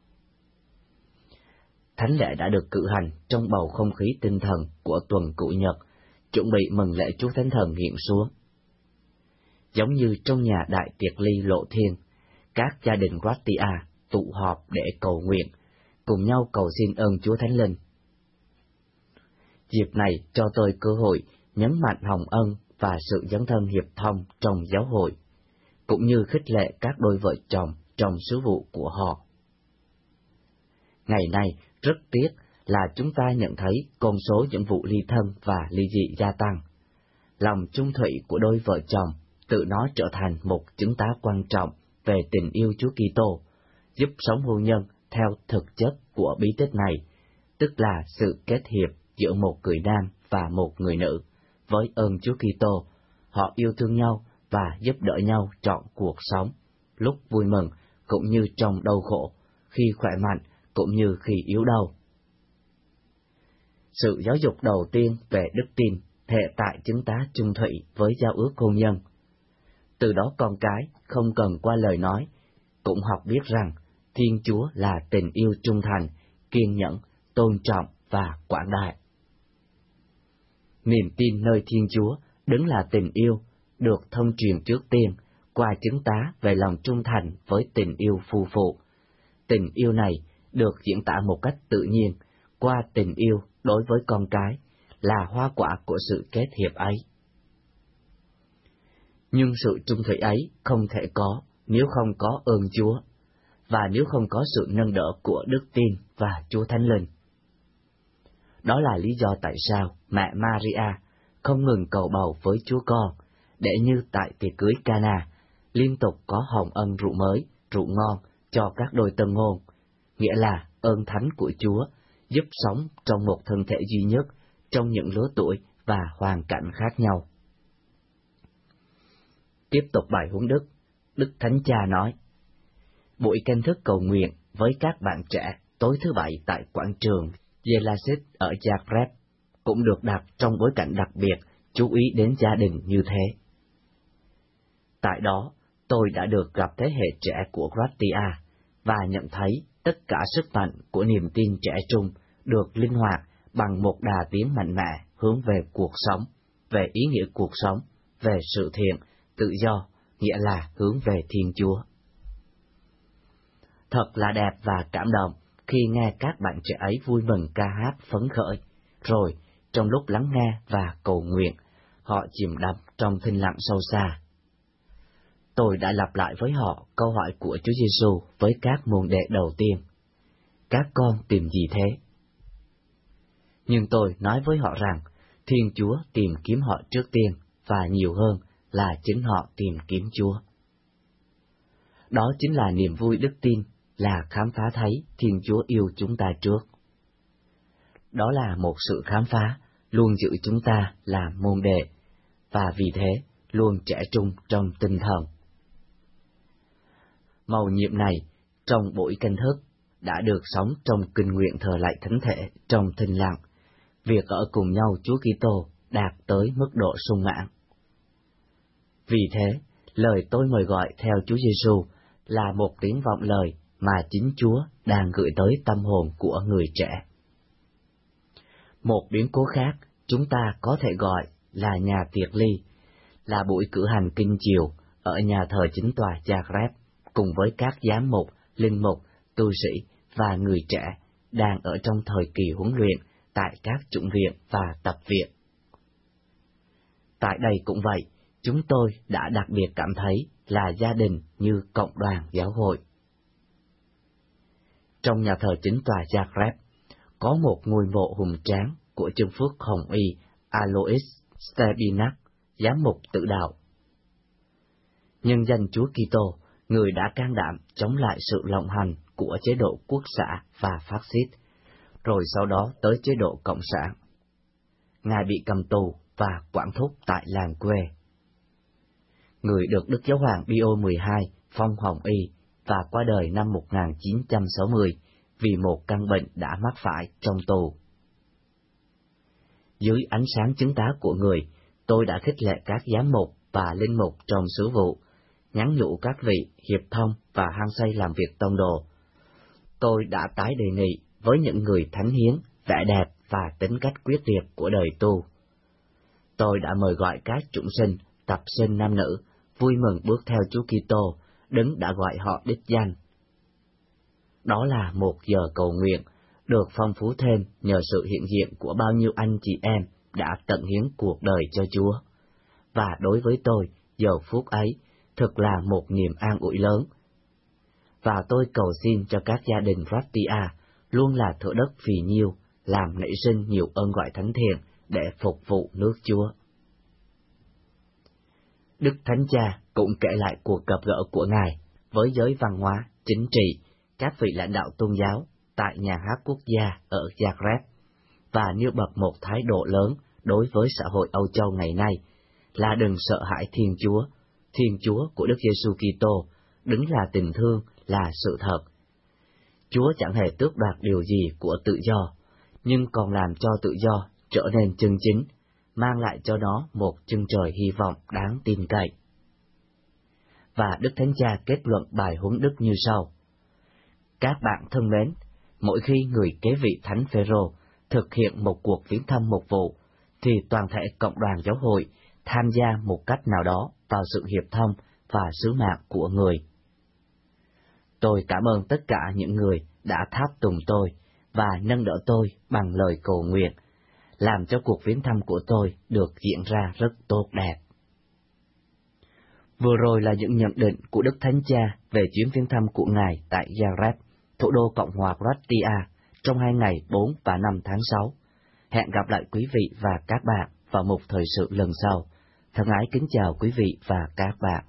Thánh lễ đã được cử hành trong bầu không khí tinh thần của tuần Chủ nhật, chuẩn bị mừng lễ Chúa Thánh Thần hiện xuống. Giống như trong nhà đại tiệc ly lộ thiên, các gia đình Croatia tụ họp để cầu nguyện, cùng nhau cầu xin ơn Chúa Thánh Linh. Dịp này cho tôi cơ hội nhấn mạnh hồng ân và sự dấn thân hiệp thông trong giáo hội, cũng như khích lệ các đôi vợ chồng trong sứ vụ của họ. Ngày nay, rất tiếc là chúng ta nhận thấy con số những vụ ly thân và ly dị gia tăng. Lòng chung thủy của đôi vợ chồng tự nó trở thành một chứng tá quan trọng về tình yêu Chúa Kitô, giúp sống hôn nhân theo thực chất của bí tích này, tức là sự kết hiệp giữa một người nam và một người nữ. Với ơn Chúa Kitô, họ yêu thương nhau và giúp đỡ nhau trọn cuộc sống, lúc vui mừng cũng như trong đau khổ, khi khỏe mạnh cũng như khi yếu đau. Sự giáo dục đầu tiên về đức tin thể tại chứng tá chung thủy với giao ước hôn nhân. Từ đó con cái không cần qua lời nói, cũng học biết rằng Thiên Chúa là tình yêu trung thành, kiên nhẫn, tôn trọng và quảng đại. Niềm tin nơi Thiên Chúa đứng là tình yêu, được thông truyền trước tiên qua chứng tá về lòng trung thành với tình yêu phu phụ. Tình yêu này được diễn tả một cách tự nhiên qua tình yêu đối với con cái, là hoa quả của sự kết hiệp ấy. Nhưng sự trung thủy ấy không thể có nếu không có ơn Chúa, và nếu không có sự nâng đỡ của đức tin và Chúa Thánh Linh. Đó là lý do tại sao mẹ Maria không ngừng cầu bầu với Chúa Con, để như tại tiệc cưới Cana, liên tục có hồng ân rượu mới, rượu ngon cho các đôi tân hôn, nghĩa là ơn thánh của Chúa, giúp sống trong một thân thể duy nhất, trong những lứa tuổi và hoàn cảnh khác nhau. Tiếp tục bài huấn đức, Đức Thánh Cha nói, buổi canh thức cầu nguyện với các bạn trẻ tối thứ Bảy tại quảng trường Jelasit ở Zagreb cũng được đặt trong bối cảnh đặc biệt chú ý đến gia đình như thế. Tại đó, tôi đã được gặp thế hệ trẻ của Croatia và nhận thấy tất cả sức mạnh của niềm tin trẻ trung được linh hoạt bằng một đà tiến mạnh mẽ hướng về cuộc sống, về ý nghĩa cuộc sống, về sự thiện, tự do, nghĩa là hướng về Thiên Chúa. Thật là đẹp và cảm động khi nghe các bạn trẻ ấy vui mừng ca hát phấn khởi, rồi trong lúc lắng nghe và cầu nguyện, họ chìm đắm trong thinh lặng sâu xa. Tôi đã lặp lại với họ câu hỏi của Chúa Giêsu với các môn đệ đầu tiên: các con tìm gì thế? Nhưng tôi nói với họ rằng Thiên Chúa tìm kiếm họ trước tiên, và nhiều hơn là chính họ tìm kiếm Chúa. Đó chính là niềm vui đức tin, là khám phá thấy Thiên Chúa yêu chúng ta trước. Đó là một sự khám phá luôn giữ chúng ta làm môn đệ, và vì thế luôn trẻ trung trong tinh thần. Mầu nhiệm này trong buổi canh thức đã được sống trong kinh nguyện thờ lạy thánh thể trong thinh lặng, việc ở cùng nhau Chúa Kitô đạt tới mức độ sung mãn. Vì thế, lời tôi mời gọi theo Chúa Giêsu là một tiếng vọng lời mà chính Chúa đang gửi tới tâm hồn của người trẻ. Một biến cố khác chúng ta có thể gọi là nhà tiệc ly, là buổi cử hành kinh chiều ở nhà thờ chính tòa Zagreb, cùng với các giám mục, linh mục, tu sĩ và người trẻ đang ở trong thời kỳ huấn luyện tại các chủng viện và tập viện. Tại đây cũng vậy, chúng tôi đã đặc biệt cảm thấy là gia đình như cộng đoàn giáo hội. Trong nhà thờ chính tòa Zagreb, có một ngôi mộ hùng tráng của chân phước Hồng Y Alois Stepinac, giám mục tự đạo. Nhân danh Chúa Kitô, người đã can đảm chống lại sự lộng hành của chế độ quốc xã và phát xít, rồi sau đó tới chế độ cộng sản. Ngài bị cầm tù và quản thúc tại làng quê. Người được Đức Giáo hoàng Pio 12 phong Hồng Y và qua đời năm 1960 vì một căn bệnh đã mắc phải trong tù. Dưới ánh sáng chứng tá của người, tôi đã khích lệ các giám mục và linh mục trong sứ vụ, nhắn nhủ các vị hiệp thông và hăng say làm việc tông đồ. Tôi đã tái đề nghị với những người thánh hiến, vẻ đẹp và tính cách quyết liệt của đời tu. Tôi đã mời gọi các chủng sinh, tập sinh nam nữ, vui mừng bước theo Chúa Kitô, Đấng đã gọi họ đích danh. Đó là một giờ cầu nguyện, được phong phú thêm nhờ sự hiện diện của bao nhiêu anh chị em đã tận hiến cuộc đời cho Chúa. Và đối với tôi, giờ phút ấy, thực là một niềm an ủi lớn. Và tôi cầu xin cho các gia đình Ratia luôn là thửa đất phì nhiêu, làm nảy sinh nhiều ơn gọi thánh thiện để phục vụ nước Chúa. Đức Thánh Cha cũng kể lại cuộc gặp gỡ của Ngài với giới văn hóa, chính trị, các vị lãnh đạo tôn giáo tại nhà hát quốc gia ở Zagreb, và nêu bật một thái độ lớn đối với xã hội Âu Châu ngày nay là đừng sợ hãi Thiên Chúa của Đức Giêsu Kitô, đứng là tình thương, là sự thật. Chúa chẳng hề tước đoạt điều gì của tự do, nhưng còn làm cho tự do trở nên chân chính, mang lại cho nó một chân trời hy vọng đáng tin cậy. Và Đức Thánh Cha kết luận bài huấn đức như sau: Các bạn thân mến, mỗi khi người kế vị Thánh Phêrô thực hiện một cuộc viếng thăm mục vụ, thì toàn thể cộng đoàn giáo hội tham gia một cách nào đó vào sự hiệp thông và sứ mạng của người. Tôi cảm ơn tất cả những người đã tháp tùng tôi và nâng đỡ tôi bằng lời cầu nguyện, làm cho cuộc viếng thăm của tôi được diễn ra rất tốt đẹp. Vừa rồi là những nhận định của Đức Thánh Cha về chuyến viếng thăm của Ngài tại Zagreb, thủ đô Cộng hòa Croatia, trong 2 ngày 4 và 5 tháng 6. Hẹn gặp lại quý vị và các bạn vào mục thời sự lần sau. Thân ái kính chào quý vị và các bạn.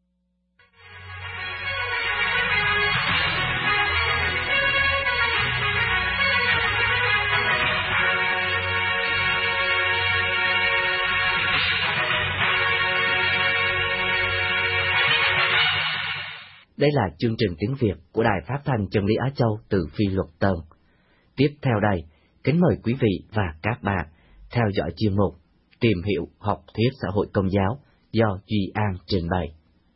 Đây là chương trình tiếng Việt của Đài Phát thanh Chân lý Á Châu từ Phi Luật Tân. Tiếp theo đây, kính mời quý vị và các bạn theo dõi chuyên mục Tìm hiểu học thuyết xã hội công giáo do Duy An trình bày.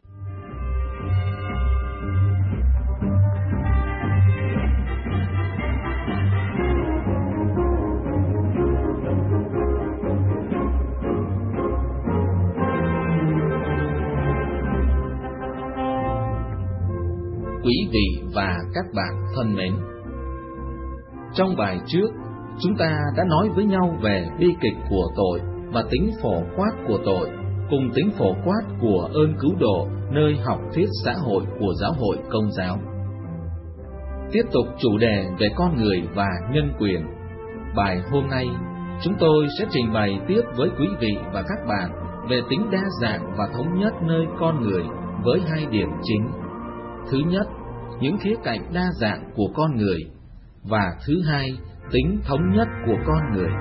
Quý vị và các bạn thân mến, trong bài trước, chúng ta đã nói với nhau về bi kịch của tội và tính phổ quát của tội, cùng tính phổ quát của ơn cứu độ nơi học thuyết xã hội của giáo hội Công giáo. Tiếp tục chủ đề về con người và nhân quyền, bài hôm nay chúng tôi sẽ trình bày tiếp với quý vị và các bạn về tính đa dạng và thống nhất nơi con người với 2 điểm chính. Thứ nhất, những khía cạnh đa dạng của con người, và thứ hai, tính thống nhất của con người.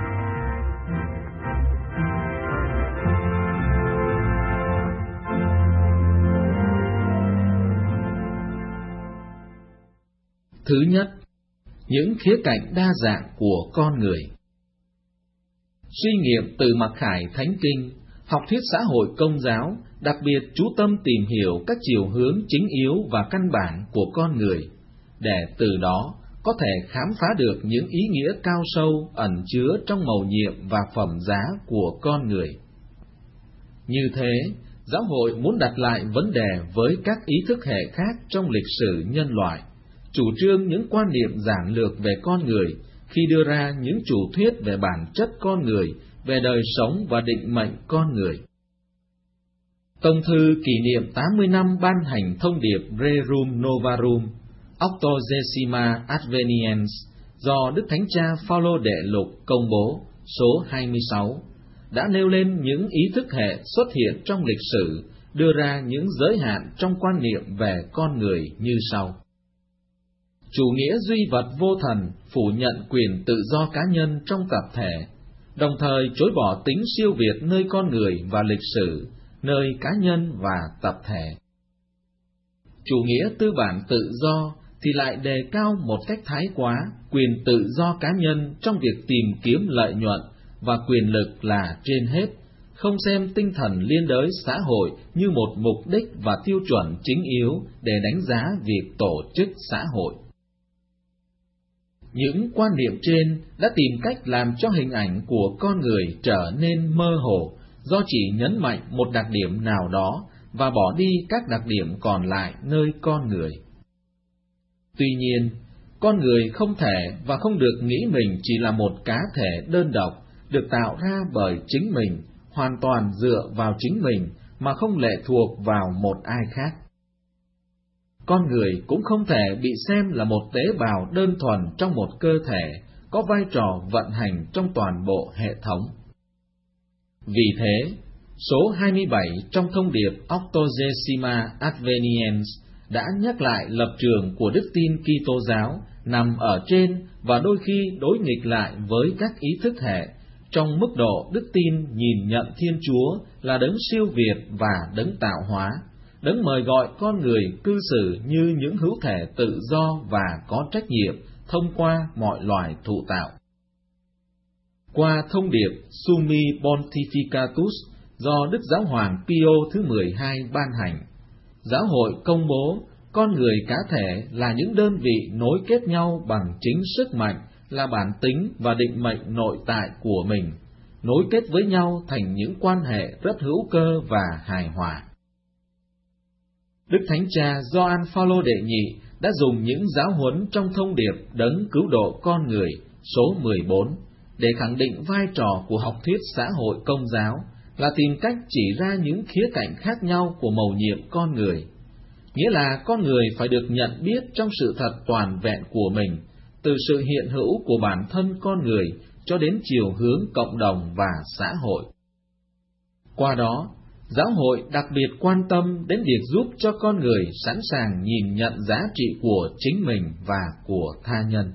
Thứ nhất, những khía cạnh đa dạng của con người. Suy nghiệm từ mặc khải Thánh Kinh, học thuyết xã hội Công giáo đặc biệt chú tâm tìm hiểu các chiều hướng chính yếu và căn bản của con người, để từ đó có thể khám phá được những ý nghĩa cao sâu ẩn chứa trong mầu nhiệm và phẩm giá của con người. Như thế, giáo hội muốn đặt lại vấn đề với các ý thức hệ khác trong lịch sử nhân loại, chủ trương những quan niệm giản lược về con người khi đưa ra những chủ thuyết về bản chất con người, về đời sống và định mệnh con người. Tông thư kỷ niệm 80 năm ban hành thông điệp Rerum Novarum, Octogesima Adveniens do Đức Thánh Cha Phaolô Đệ Lục công bố, số 26, đã nêu lên những ý thức hệ xuất hiện trong lịch sử, đưa ra những giới hạn trong quan niệm về con người như sau. Chủ nghĩa duy vật vô thần phủ nhận quyền tự do cá nhân trong tập thể, đồng thời chối bỏ tính siêu việt nơi con người và lịch sử, nơi cá nhân và tập thể. Chủ nghĩa tư bản tự do thì lại đề cao một cách thái quá quyền tự do cá nhân trong việc tìm kiếm lợi nhuận và quyền lực là trên hết, không xem tinh thần liên đới xã hội như một mục đích và tiêu chuẩn chính yếu để đánh giá việc tổ chức xã hội. Những quan niệm trên đã tìm cách làm cho hình ảnh của con người trở nên mơ hồ do chỉ nhấn mạnh một đặc điểm nào đó và bỏ đi các đặc điểm còn lại nơi con người. Tuy nhiên, con người không thể và không được nghĩ mình chỉ là một cá thể đơn độc, được tạo ra bởi chính mình, hoàn toàn dựa vào chính mình mà không lệ thuộc vào một ai khác. Con người cũng không thể bị xem là một tế bào đơn thuần trong một cơ thể, có vai trò vận hành trong toàn bộ hệ thống. Vì thế, số 27 trong thông điệp Octogesima Adveniens đã nhắc lại lập trường của đức tin Kitô giáo nằm ở trên và đôi khi đối nghịch lại với các ý thức hệ, trong mức độ đức tin nhìn nhận Thiên Chúa là đấng siêu việt và đấng tạo hóa, đấng mời gọi con người cư xử như những hữu thể tự do và có trách nhiệm thông qua mọi loài thụ tạo. Qua thông điệp Summi Pontificatus do Đức Giáo hoàng Pio thứ 12 ban hành, giáo hội công bố con người cá thể là những đơn vị nối kết nhau bằng chính sức mạnh là bản tính và định mệnh nội tại của mình, nối kết với nhau thành những quan hệ rất hữu cơ và hài hòa. Đức Thánh Cha Gioan Phaolô Đệ Nhị đã dùng những giáo huấn trong thông điệp đấng cứu độ con người số 14 để khẳng định vai trò của học thuyết xã hội công giáo là tìm cách chỉ ra những khía cạnh khác nhau của mầu nhiệm con người, nghĩa là con người phải được nhận biết trong sự thật toàn vẹn của mình, từ sự hiện hữu của bản thân con người cho đến chiều hướng cộng đồng và xã hội. Qua đó, giáo hội đặc biệt quan tâm đến việc giúp cho con người sẵn sàng nhìn nhận giá trị của chính mình và của tha nhân.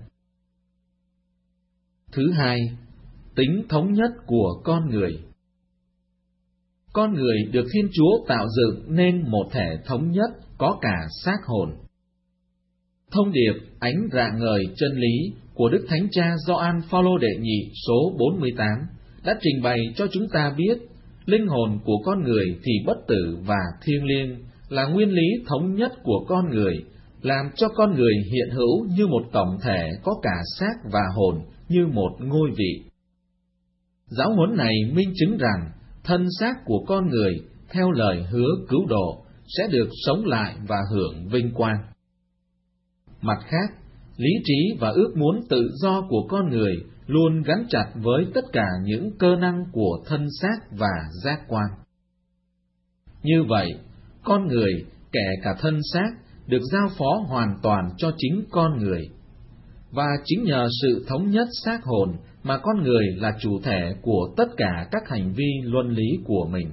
Thứ hai, tính thống nhất của con người. Con người được Thiên Chúa tạo dựng nên một thể thống nhất có cả xác hồn. Thông điệp ánh rạng ngời chân lý của Đức Thánh Cha Gioan Phaolô Đệ Nhị số 48 đã trình bày cho chúng ta biết linh hồn của con người thì bất tử và thiêng liêng là nguyên lý thống nhất của con người, làm cho con người hiện hữu như một tổng thể có cả xác và hồn như một ngôi vị. Giáo huấn này minh chứng rằng thân xác của con người theo lời hứa cứu độ sẽ được sống lại và hưởng vinh quang. Mặt khác, lý trí và ước muốn tự do của con người luôn gắn chặt với tất cả những cơ năng của thân xác và giác quan. Như vậy, con người, kể cả thân xác, được giao phó hoàn toàn cho chính con người. Và chính nhờ sự thống nhất xác hồn mà con người là chủ thể của tất cả các hành vi luân lý của mình.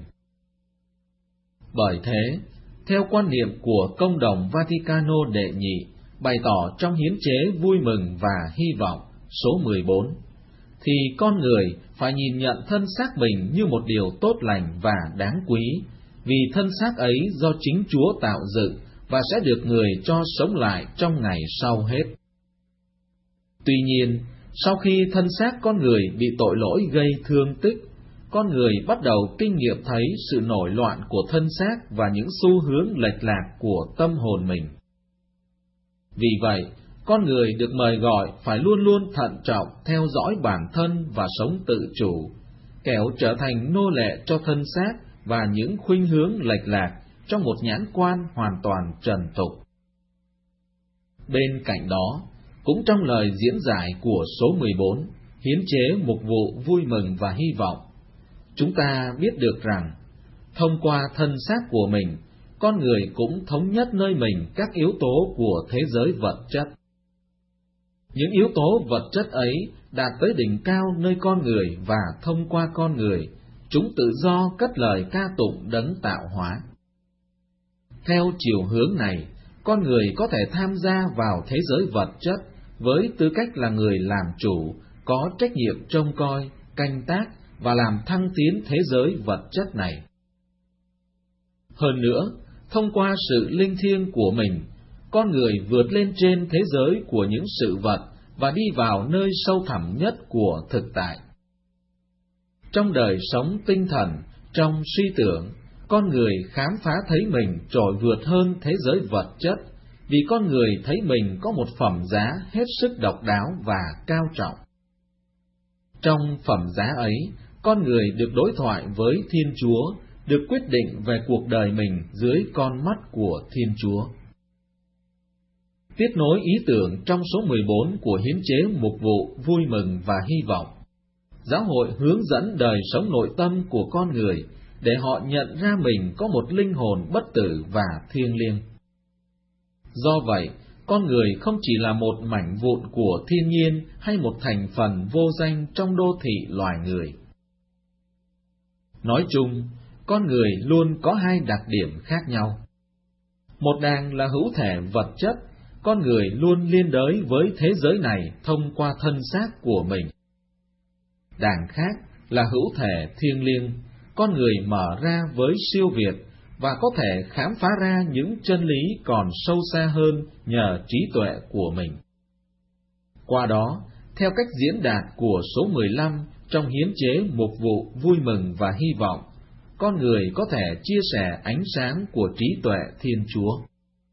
Bởi thế, theo quan niệm của Công đồng Vaticano Đệ Nhị, bày tỏ trong hiến chế vui mừng và hy vọng số 14, thì con người phải nhìn nhận thân xác mình như một điều tốt lành và đáng quý, vì thân xác ấy do chính Chúa tạo dựng và sẽ được người cho sống lại trong ngày sau hết. Tuy nhiên, sau khi thân xác con người bị tội lỗi gây thương tích, con người bắt đầu kinh nghiệm thấy sự nổi loạn của thân xác và những xu hướng lệch lạc của tâm hồn mình. Vì vậy, con người được mời gọi phải luôn luôn thận trọng theo dõi bản thân và sống tự chủ, kẻo trở thành nô lệ cho thân xác và những khuynh hướng lệch lạc trong một nhãn quan hoàn toàn trần tục. Bên cạnh đó, cũng trong lời diễn giải của số 14, hiến chế mục vụ vui mừng và hy vọng, chúng ta biết được rằng, thông qua thân xác của mình, con người cũng thống nhất nơi mình các yếu tố của thế giới vật chất. Những yếu tố vật chất ấy đạt tới đỉnh cao nơi con người và thông qua con người, chúng tự do cất lời ca tụng đấng tạo hóa. Theo chiều hướng này, con người có thể tham gia vào thế giới vật chất với tư cách là người làm chủ, có trách nhiệm trông coi, canh tác và làm thăng tiến thế giới vật chất này. Hơn nữa, thông qua sự linh thiêng của mình, con người vượt lên trên thế giới của những sự vật và đi vào nơi sâu thẳm nhất của thực tại. Trong đời sống tinh thần, trong suy tưởng, con người khám phá thấy mình trội vượt hơn thế giới vật chất, vì con người thấy mình có một phẩm giá hết sức độc đáo và cao trọng. Trong phẩm giá ấy, con người được đối thoại với Thiên Chúa, được quyết định về cuộc đời mình dưới con mắt của Thiên Chúa. Tiếp nối ý tưởng trong số 14 của hiến chế mục vụ vui mừng và hy vọng, giáo hội hướng dẫn đời sống nội tâm của con người để họ nhận ra mình có một linh hồn bất tử và thiêng liêng. Do vậy, con người không chỉ là một mảnh vụn của thiên nhiên hay một thành phần vô danh trong đô thị loài người. Nói chung, con người luôn có hai đặc điểm khác nhau. Một đàng là hữu thể vật chất, con người luôn liên đới với thế giới này thông qua thân xác của mình. Đàng khác là hữu thể thiêng liêng, con người mở ra với siêu việt và có thể khám phá ra những chân lý còn sâu xa hơn nhờ trí tuệ của mình. Qua đó, theo cách diễn đạt của số 15 trong hiến chế mục vụ vui mừng và hy vọng, con người có thể chia sẻ ánh sáng của trí tuệ Thiên Chúa.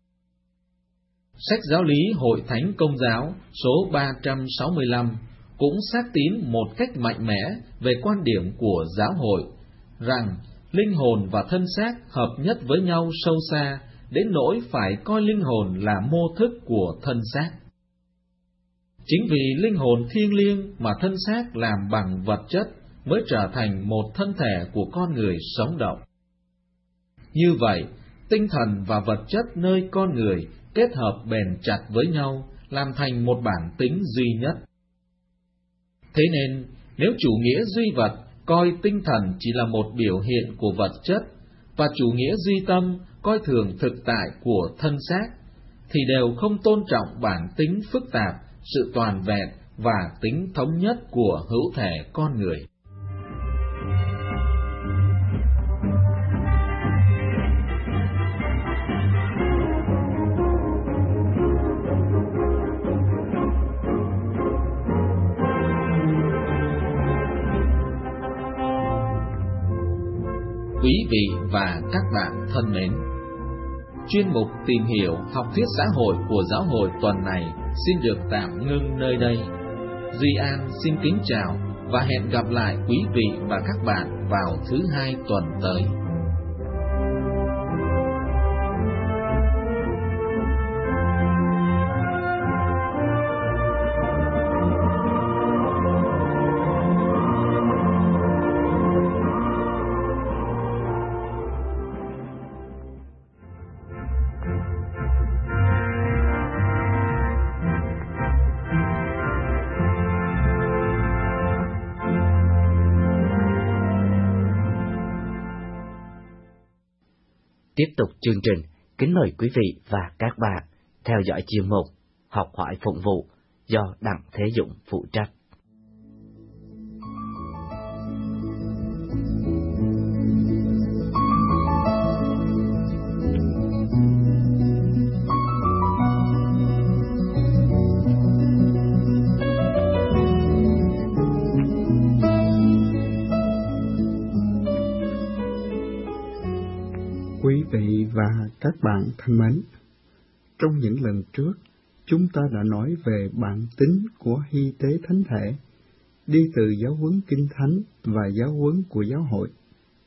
Sách giáo lý Hội Thánh Công giáo số 365 cũng xác tín một cách mạnh mẽ về quan điểm của giáo hội, rằng linh hồn và thân xác hợp nhất với nhau sâu xa, đến nỗi phải coi linh hồn là mô thức của thân xác. Chính vì linh hồn thiêng liêng mà thân xác làm bằng vật chất mới trở thành một thân thể của con người sống động. Như vậy, tinh thần và vật chất nơi con người kết hợp bền chặt với nhau, làm thành một bản tính duy nhất. Thế nên, nếu chủ nghĩa duy vật coi tinh thần chỉ là một biểu hiện của vật chất, và chủ nghĩa duy tâm coi thường thực tại của thân xác, thì đều không tôn trọng bản tính phức tạp, sự toàn vẹn và tính thống nhất của hữu thể con người. Quý vị và các bạn thân mến, chuyên mục tìm hiểu học thuyết xã hội của giáo hội tuần này xin được tạm ngưng nơi đây. Duy An xin kính chào và hẹn gặp lại quý vị và các bạn vào thứ Hai tuần tới. Tiếp tục chương trình, kính mời quý vị và các bạn theo dõi chuyên mục Học hỏi phụng vụ do Đặng Thế Dũng phụ trách. Quý vị và các bạn thân mến, trong những lần trước, chúng ta đã nói về bản tính của hy tế thánh thể, đi từ giáo huấn kinh thánh và giáo huấn của giáo hội.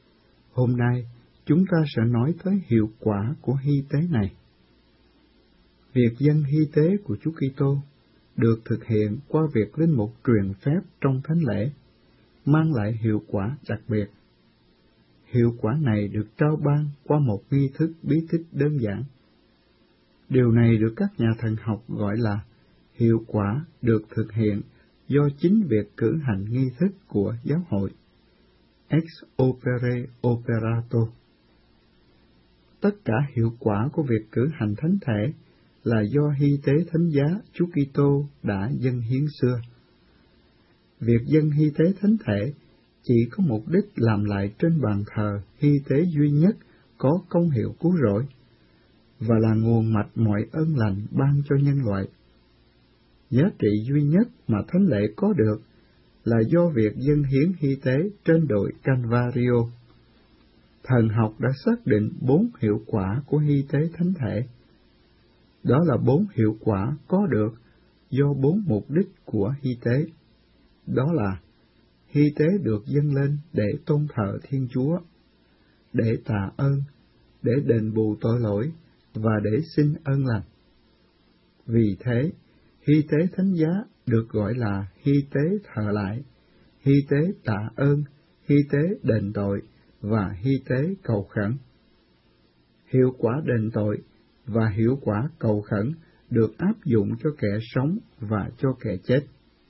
Hôm nay, chúng ta sẽ nói tới hiệu quả của hy tế này. Việc dâng hy tế của Chúa Kitô được thực hiện qua việc linh mục truyền phép trong thánh lễ, mang lại hiệu quả đặc biệt. Hiệu quả này được trao ban qua một nghi thức bí tích đơn giản. Điều này được các nhà thần học gọi là hiệu quả được thực hiện do chính việc cử hành nghi thức của giáo hội. Ex opere operato. Tất cả hiệu quả của việc cử hành thánh thể là do hy tế thánh giá Chúa Kitô đã dâng hiến xưa. Việc dâng hy tế thánh thể chỉ có mục đích làm lại trên bàn thờ hy tế duy nhất có công hiệu cứu rỗi, và là nguồn mạch mọi ơn lành ban cho nhân loại. Giá trị duy nhất mà thánh lễ có được là do việc dâng hiến hy tế trên đồi Calvario. Thần học đã xác định 4 hiệu quả của hy tế thánh thể. Đó là 4 hiệu quả có được do 4 mục đích của hy tế. Đó là hy tế được dâng lên để tôn thờ Thiên Chúa, để tạ ơn, để đền bù tội lỗi và để xin ơn lành. Vì thế, hy tế thánh giá được gọi là hy tế thờ lại, hy tế tạ ơn, hy tế đền tội và hy tế cầu khẩn. Hiệu quả đền tội và hiệu quả cầu khẩn được áp dụng cho kẻ sống và cho kẻ chết.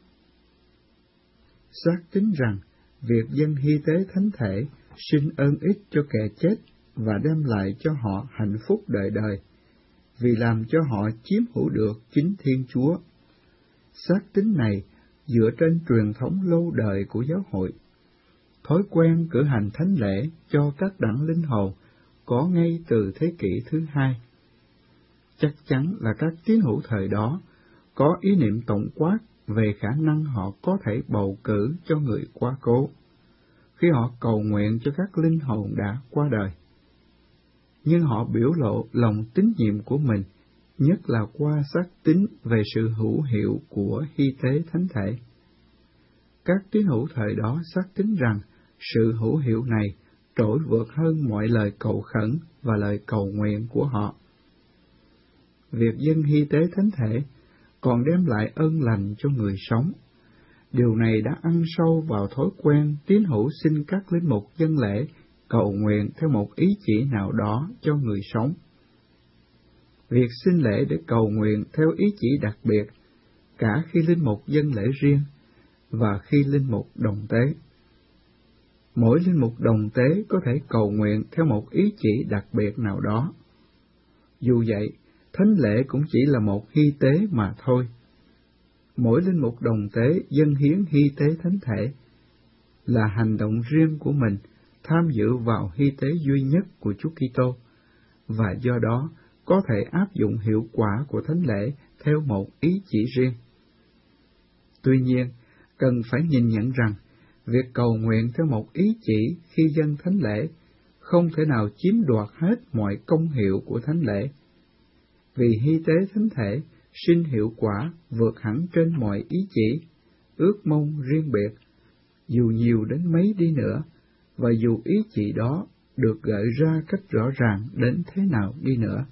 Xác tín rằng việc dâng hy tế thánh thể sinh ơn ích cho kẻ chết và đem lại cho họ hạnh phúc đời đời, vì làm cho họ chiếm hữu được chính Thiên Chúa. Xác tín này dựa trên truyền thống lâu đời của giáo hội. Thói quen cử hành thánh lễ cho các đẳng linh hồn có ngay từ thế kỷ thứ 2. Chắc chắn là các tín hữu thời đó có ý niệm tổng quát về khả năng họ có thể bầu cử cho người quá cố, khi họ cầu nguyện cho các linh hồn đã qua đời. Nhưng họ biểu lộ lòng tín nhiệm của mình, nhất là qua xác tín về sự hữu hiệu của hy tế thánh thể. Các tín hữu thời đó xác tín rằng sự hữu hiệu này trội vượt hơn mọi lời cầu khẩn và lời cầu nguyện của họ. Việc dâng hy tế thánh thể còn đem lại ơn lành cho người sống. Điều này đã ăn sâu vào thói quen tín hữu xin các linh mục dâng lễ cầu nguyện theo một ý chỉ nào đó cho người sống. Việc xin lễ để cầu nguyện theo ý chỉ đặc biệt, cả khi linh mục dâng lễ riêng và khi linh mục đồng tế. Mỗi linh mục đồng tế có thể cầu nguyện theo một ý chỉ đặc biệt nào đó. Dù vậy, thánh lễ cũng chỉ là một hy tế mà thôi. Mỗi linh mục đồng tế dâng hiến hy tế thánh thể là hành động riêng của mình tham dự vào hy tế duy nhất của Chúa Kitô, và do đó có thể áp dụng hiệu quả của thánh lễ theo một ý chỉ riêng. Tuy nhiên, cần phải nhìn nhận rằng việc cầu nguyện theo một ý chỉ khi dâng thánh lễ không thể nào chiếm đoạt hết mọi công hiệu của thánh lễ, vì hy tế thánh thể sinh hiệu quả vượt hẳn trên mọi ý chỉ, ước mong riêng biệt, dù nhiều đến mấy đi nữa, và dù ý chỉ đó được gợi ra cách rõ ràng đến thế nào đi nữa.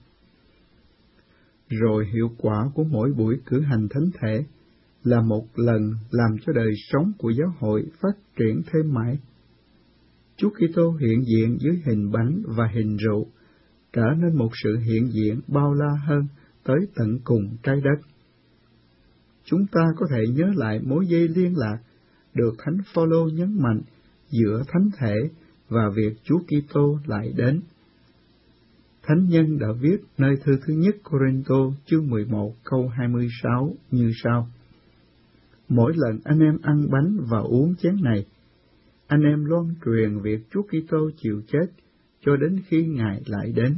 Rồi hiệu quả của mỗi buổi cử hành thánh thể là một lần làm cho đời sống của giáo hội phát triển thêm mãi. Chúa Kitô hiện diện dưới hình bánh và hình rượu, trở nên một sự hiện diện bao la hơn tới tận cùng trái đất. Chúng ta có thể nhớ lại mối dây liên lạc được Thánh Phaolô nhấn mạnh giữa thánh thể và việc Chúa Kitô lại đến. Thánh nhân đã viết nơi thư thứ nhất Cô-rinh-tô chương 11 câu 26 như sau: Mỗi lần anh em ăn bánh và uống chén này, anh em loan truyền việc Chúa Kitô chịu chết cho đến khi Ngài lại đến.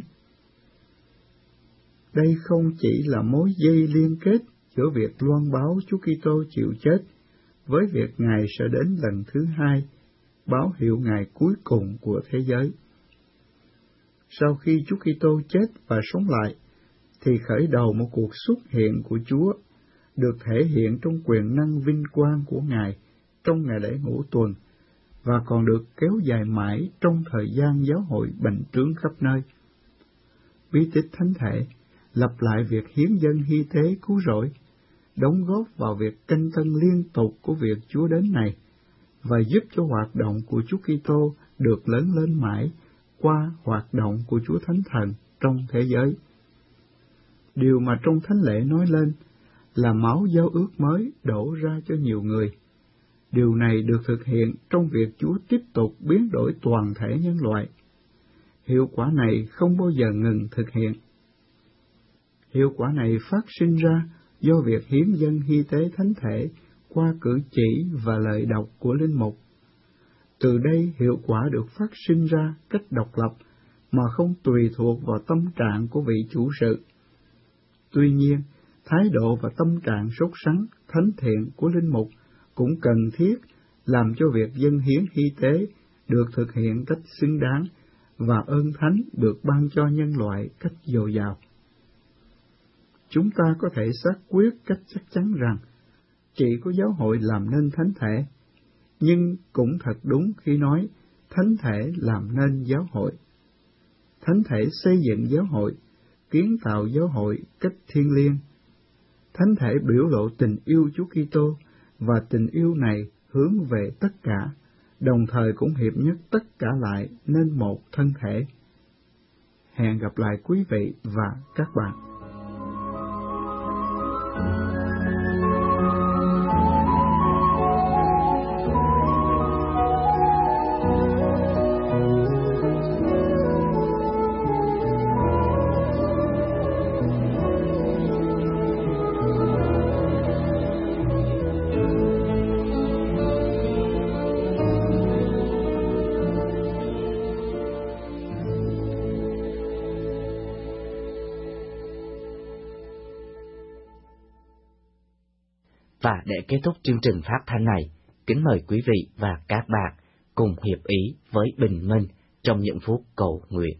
Đây không chỉ là mối dây liên kết giữa việc loan báo Chúa Kitô chịu chết với việc Ngài sẽ đến lần thứ 2, báo hiệu ngày cuối cùng của thế giới. Sau khi Chúa Kitô chết và sống lại, thì khởi đầu một cuộc xuất hiện của Chúa, được thể hiện trong quyền năng vinh quang của Ngài trong ngày lễ ngũ tuần, và còn được kéo dài mãi trong thời gian giáo hội bành trướng khắp nơi. Bí tích thánh thể lặp lại việc hiến dâng hy tế cứu rỗi, đóng góp vào việc canh tân liên tục của việc Chúa đến này, và giúp cho hoạt động của Chúa Kitô được lớn lên mãi qua hoạt động của Chúa Thánh Thần trong thế giới. Điều mà trong thánh lễ nói lên là máu giao ước mới đổ ra cho nhiều người. Điều này được thực hiện trong việc Chúa tiếp tục biến đổi toàn thể nhân loại. Hiệu quả này không bao giờ ngừng thực hiện. Hiệu quả này phát sinh ra do việc hiến dâng hy tế thánh thể qua cử chỉ và lời đọc của linh mục. Từ đây hiệu quả được phát sinh ra cách độc lập mà không tùy thuộc vào tâm trạng của vị chủ sự. Tuy nhiên, thái độ và tâm trạng sốt sắng, thánh thiện của linh mục cũng cần thiết làm cho việc dâng hiến hy tế được thực hiện cách xứng đáng và ơn thánh được ban cho nhân loại cách dồi dào. Chúng ta có thể xác quyết cách chắc chắn rằng chỉ có giáo hội làm nên thánh thể, nhưng cũng thật đúng khi nói thánh thể làm nên giáo hội. Thánh thể xây dựng giáo hội, kiến tạo giáo hội cách thiêng liêng. Thánh thể biểu lộ tình yêu Chúa Kitô, và tình yêu này hướng về tất cả, đồng thời cũng hiệp nhất tất cả lại nên một thân thể. Hẹn gặp lại quý vị và các bạn. Và để kết thúc chương trình phát thanh này, kính mời quý vị và các bạn cùng hiệp ý với bình minh trong những phút cầu nguyện.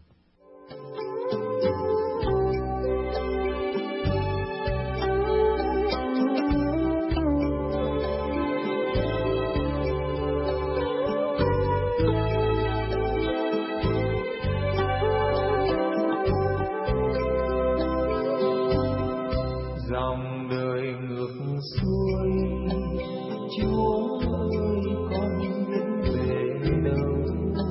Dòng đời ngược xuôi, Chúa ơi con đến về đâu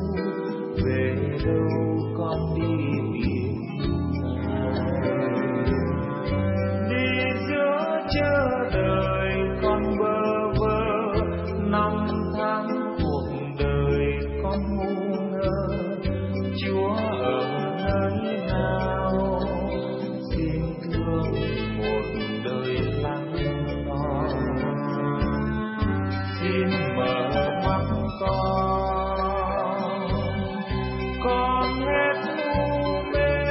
con đi tìm Ngài. Đi giữa chợ đời con bơ vơ, năm tháng cuộc đời con ngu ngơ. Chúa ở nơi nào? Xin thương một đời lắng lo. Xin mở mắt con hết u mê,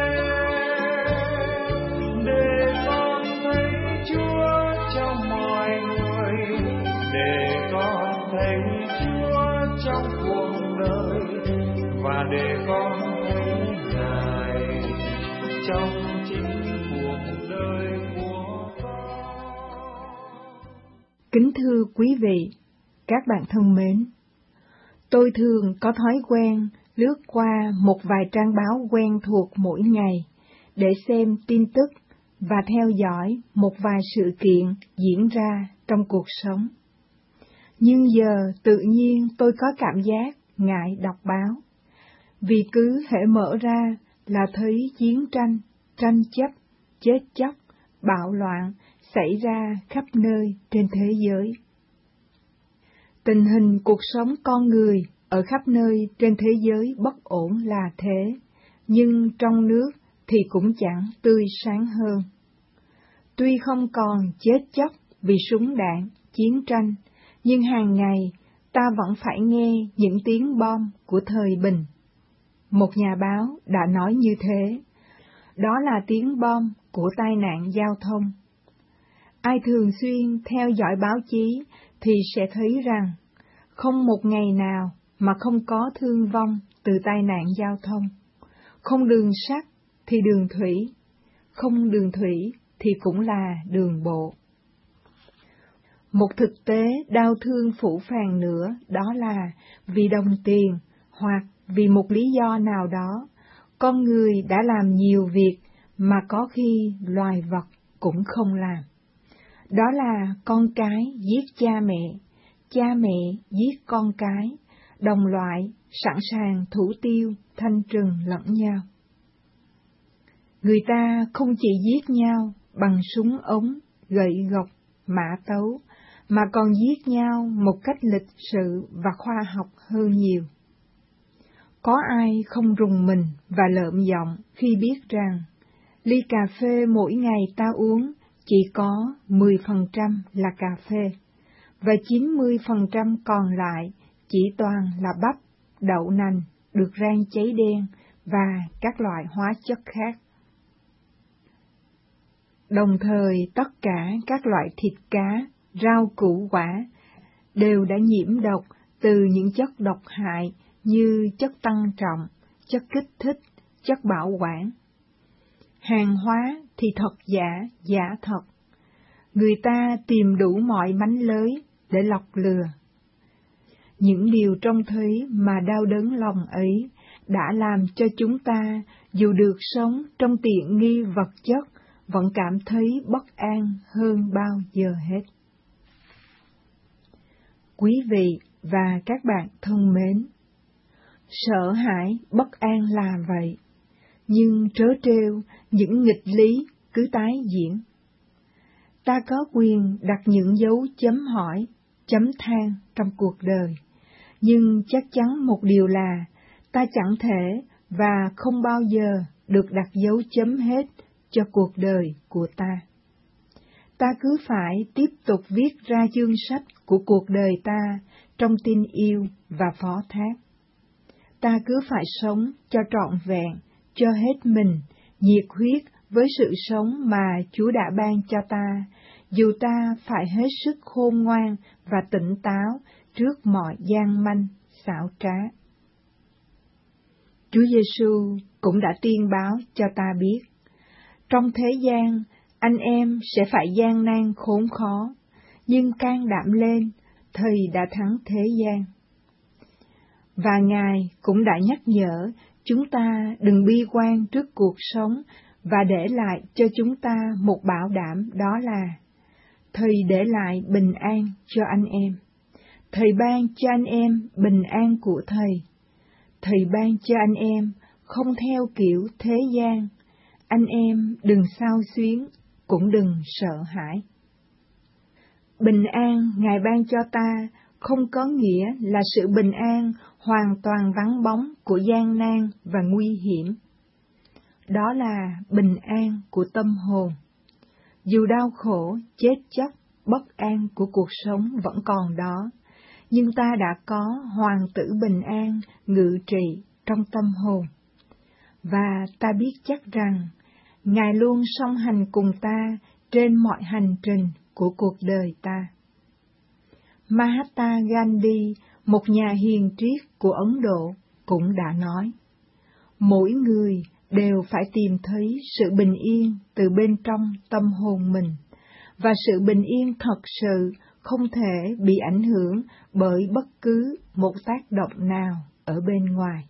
để con thấy Chúa trong mọi người, để con thấy Chúa trong cuộc đời, và để con thấy Ngài trong chính cuộc đời của con. Kính thưa quý vị, các bạn thân mến, tôi thường có thói quen lướt qua một vài trang báo quen thuộc mỗi ngày để xem tin tức và theo dõi một vài sự kiện diễn ra trong cuộc sống. Nhưng giờ tự nhiên tôi có cảm giác ngại đọc báo, vì cứ hễ mở ra là thấy chiến tranh, tranh chấp, chết chóc, bạo loạn xảy ra khắp nơi trên thế giới. Tình hình cuộc sống con người ở khắp nơi trên thế giới bất ổn là thế, nhưng trong nước thì cũng chẳng tươi sáng hơn. Tuy không còn chết chóc vì súng đạn, chiến tranh, nhưng hàng ngày ta vẫn phải nghe những tiếng bom của thời bình. Một nhà báo đã nói như thế, đó là tiếng bom của tai nạn giao thông. Ai thường xuyên theo dõi báo chí thì sẽ thấy rằng không một ngày nào mà không có thương vong từ tai nạn giao thông. Không đường sắt thì đường thủy, không đường thủy thì cũng là đường bộ. Một thực tế đau thương phủ phàng nữa đó là vì đồng tiền hoặc vì một lý do nào đó, con người đã làm nhiều việc mà có khi loài vật cũng không làm. Đó là con cái giết cha mẹ giết con cái, đồng loại sẵn sàng thủ tiêu, thanh trừng lẫn nhau. Người ta không chỉ giết nhau bằng súng ống, gậy gộc, mã tấu, mà còn giết nhau một cách lịch sự và khoa học hơn nhiều. Có ai không rùng mình và lợm giọng khi biết rằng ly cà phê mỗi ngày ta uống chỉ có 10% là cà phê, và 90% còn lại chỉ toàn là bắp, đậu nành được rang cháy đen và các loại hóa chất khác. Đồng thời tất cả các loại thịt cá, rau củ quả đều đã nhiễm độc từ những chất độc hại như chất tăng trọng, chất kích thích, chất bảo quản. Hàng hóa thì thật giả, giả thật. Người ta tìm đủ mọi mánh lới để lọc lừa. Những điều trông thấy mà đau đớn lòng ấy đã làm cho chúng ta, dù được sống trong tiện nghi vật chất, vẫn cảm thấy bất an hơn bao giờ hết. Quý vị và các bạn thân mến, sợ hãi, bất an là vậy, nhưng trớ trêu, những nghịch lý cứ tái diễn. Ta có quyền đặt những dấu chấm hỏi, chấm than trong cuộc đời, nhưng chắc chắn một điều là ta chẳng thể và không bao giờ được đặt dấu chấm hết cho cuộc đời của ta. Ta cứ phải tiếp tục viết ra chương sách của cuộc đời ta trong tin yêu và phó thác. Ta cứ phải sống cho trọn vẹn, cho hết mình, nhiệt huyết với sự sống mà Chúa đã ban cho ta, dù ta phải hết sức khôn ngoan và tỉnh táo trước mọi gian manh, xảo trá. Chúa Giêsu cũng đã tiên báo cho ta biết, trong thế gian, anh em sẽ phải gian nan khốn khó, nhưng can đảm lên, Thầy đã thắng thế gian. Và Ngài cũng đã nhắc nhở chúng ta đừng bi quan trước cuộc sống và để lại cho chúng ta một bảo đảm, đó là Thầy để lại bình an cho anh em. Thầy ban cho anh em bình an của Thầy. Thầy ban cho anh em không theo kiểu thế gian. Anh em đừng xao xuyến, cũng đừng sợ hãi. Bình an Ngài ban cho ta không có nghĩa là sự bình an hoàn toàn vắng bóng của gian nan và nguy hiểm. Đó là bình an của tâm hồn. Dù đau khổ, chết chóc, bất an của cuộc sống vẫn còn đó, nhưng ta đã có hoàng tử bình an ngự trị trong tâm hồn. Và ta biết chắc rằng, Ngài luôn song hành cùng ta trên mọi hành trình của cuộc đời ta. Mahatma Gandhi, một nhà hiền triết của Ấn Độ, cũng đã nói, mỗi người đều phải tìm thấy sự bình yên từ bên trong tâm hồn mình, và sự bình yên thật sự không thể bị ảnh hưởng bởi bất cứ một tác động nào ở bên ngoài.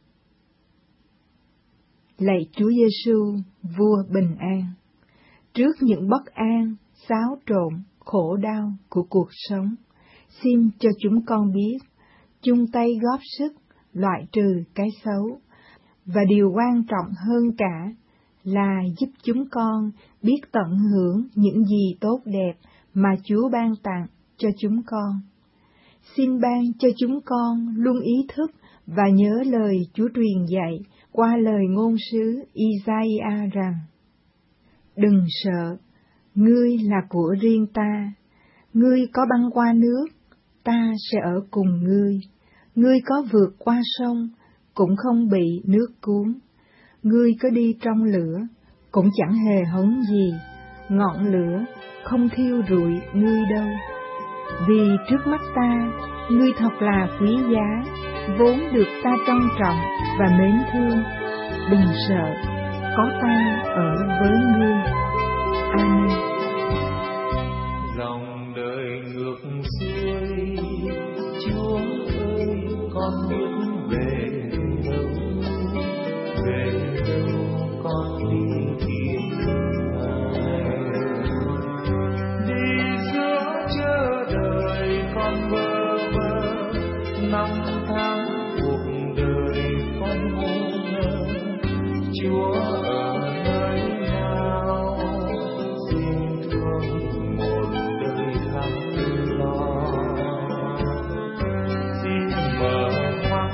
Lạy Chúa Giêsu, vua bình an, trước những bất an, xáo trộn, khổ đau của cuộc sống, xin cho chúng con biết, chung tay góp sức loại trừ cái xấu, và điều quan trọng hơn cả là giúp chúng con biết tận hưởng những gì tốt đẹp mà Chúa ban tặng cho chúng con. Xin ban cho chúng con luôn ý thức và nhớ lời Chúa truyền dạy qua lời ngôn sứ Isaiah rằng, đừng sợ, ngươi là của riêng ta, ngươi có băng qua nước, ta sẽ ở cùng ngươi, ngươi có vượt qua sông, cũng không bị nước cuốn, ngươi có đi trong lửa, cũng chẳng hề hấn gì, ngọn lửa không thiêu rụi ngươi đâu. Vì trước mắt ta, ngươi thật là quý giá, vốn được ta trân trọng và mến thương. Đừng sợ, có ta ở với ngươi. Amen. Dòng đời ngược xuôi. Chúa ơi, con biết về đâu con đi tìm Ngài. Đi giữa chờ đợi con bơ vơ, năm tháng cuộc đời con ngu ngơ. Chúa ở nơi nào, xin thương một đời lắm lo. Xin mở mắt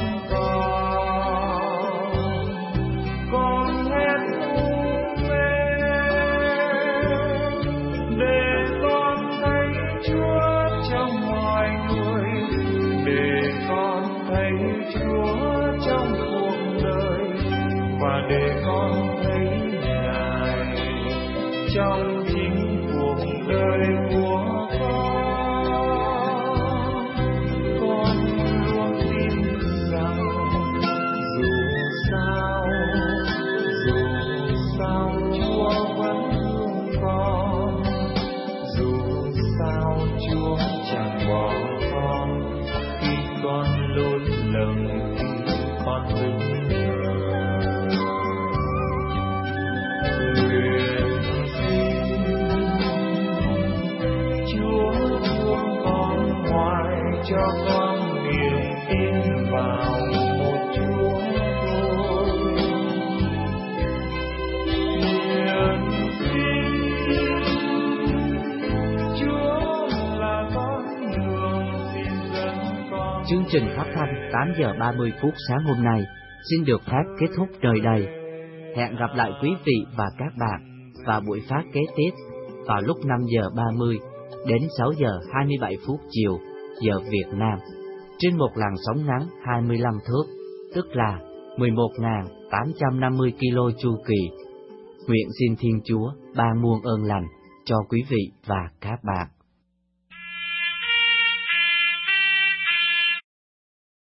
con hét lên để con thấy Chúa trong mọi người, để con thấy Chúa trong cuộc đời, và để con thấy Ngài trong chính cuộc đời của con. Con luôn tin rằng dù sao Chúa vẫn thương con, dù sao Chúa chẳng bỏ con khi con lỗi lầm, khi con vững nguyện xin Chúa thương con hoài, cho con niềm tin vào một Chúa thôi. Nguyện xin Chúa là con đường, xin dẫn con. Chương trình phát thanh 8 giờ 30 phút sáng hôm nay xin được phép kết thúc nơi đây. Hẹn gặp lại quý vị và các bạn vào buổi phát kế tiếp vào lúc 5 giờ 30 đến 6 giờ 27 phút chiều giờ Việt Nam trên một làn sóng ngắn 25 thước, tức là 11.850 kilo chu kỳ. Nguyện xin Thiên Chúa ban muôn ơn lành cho quý vị và các bạn.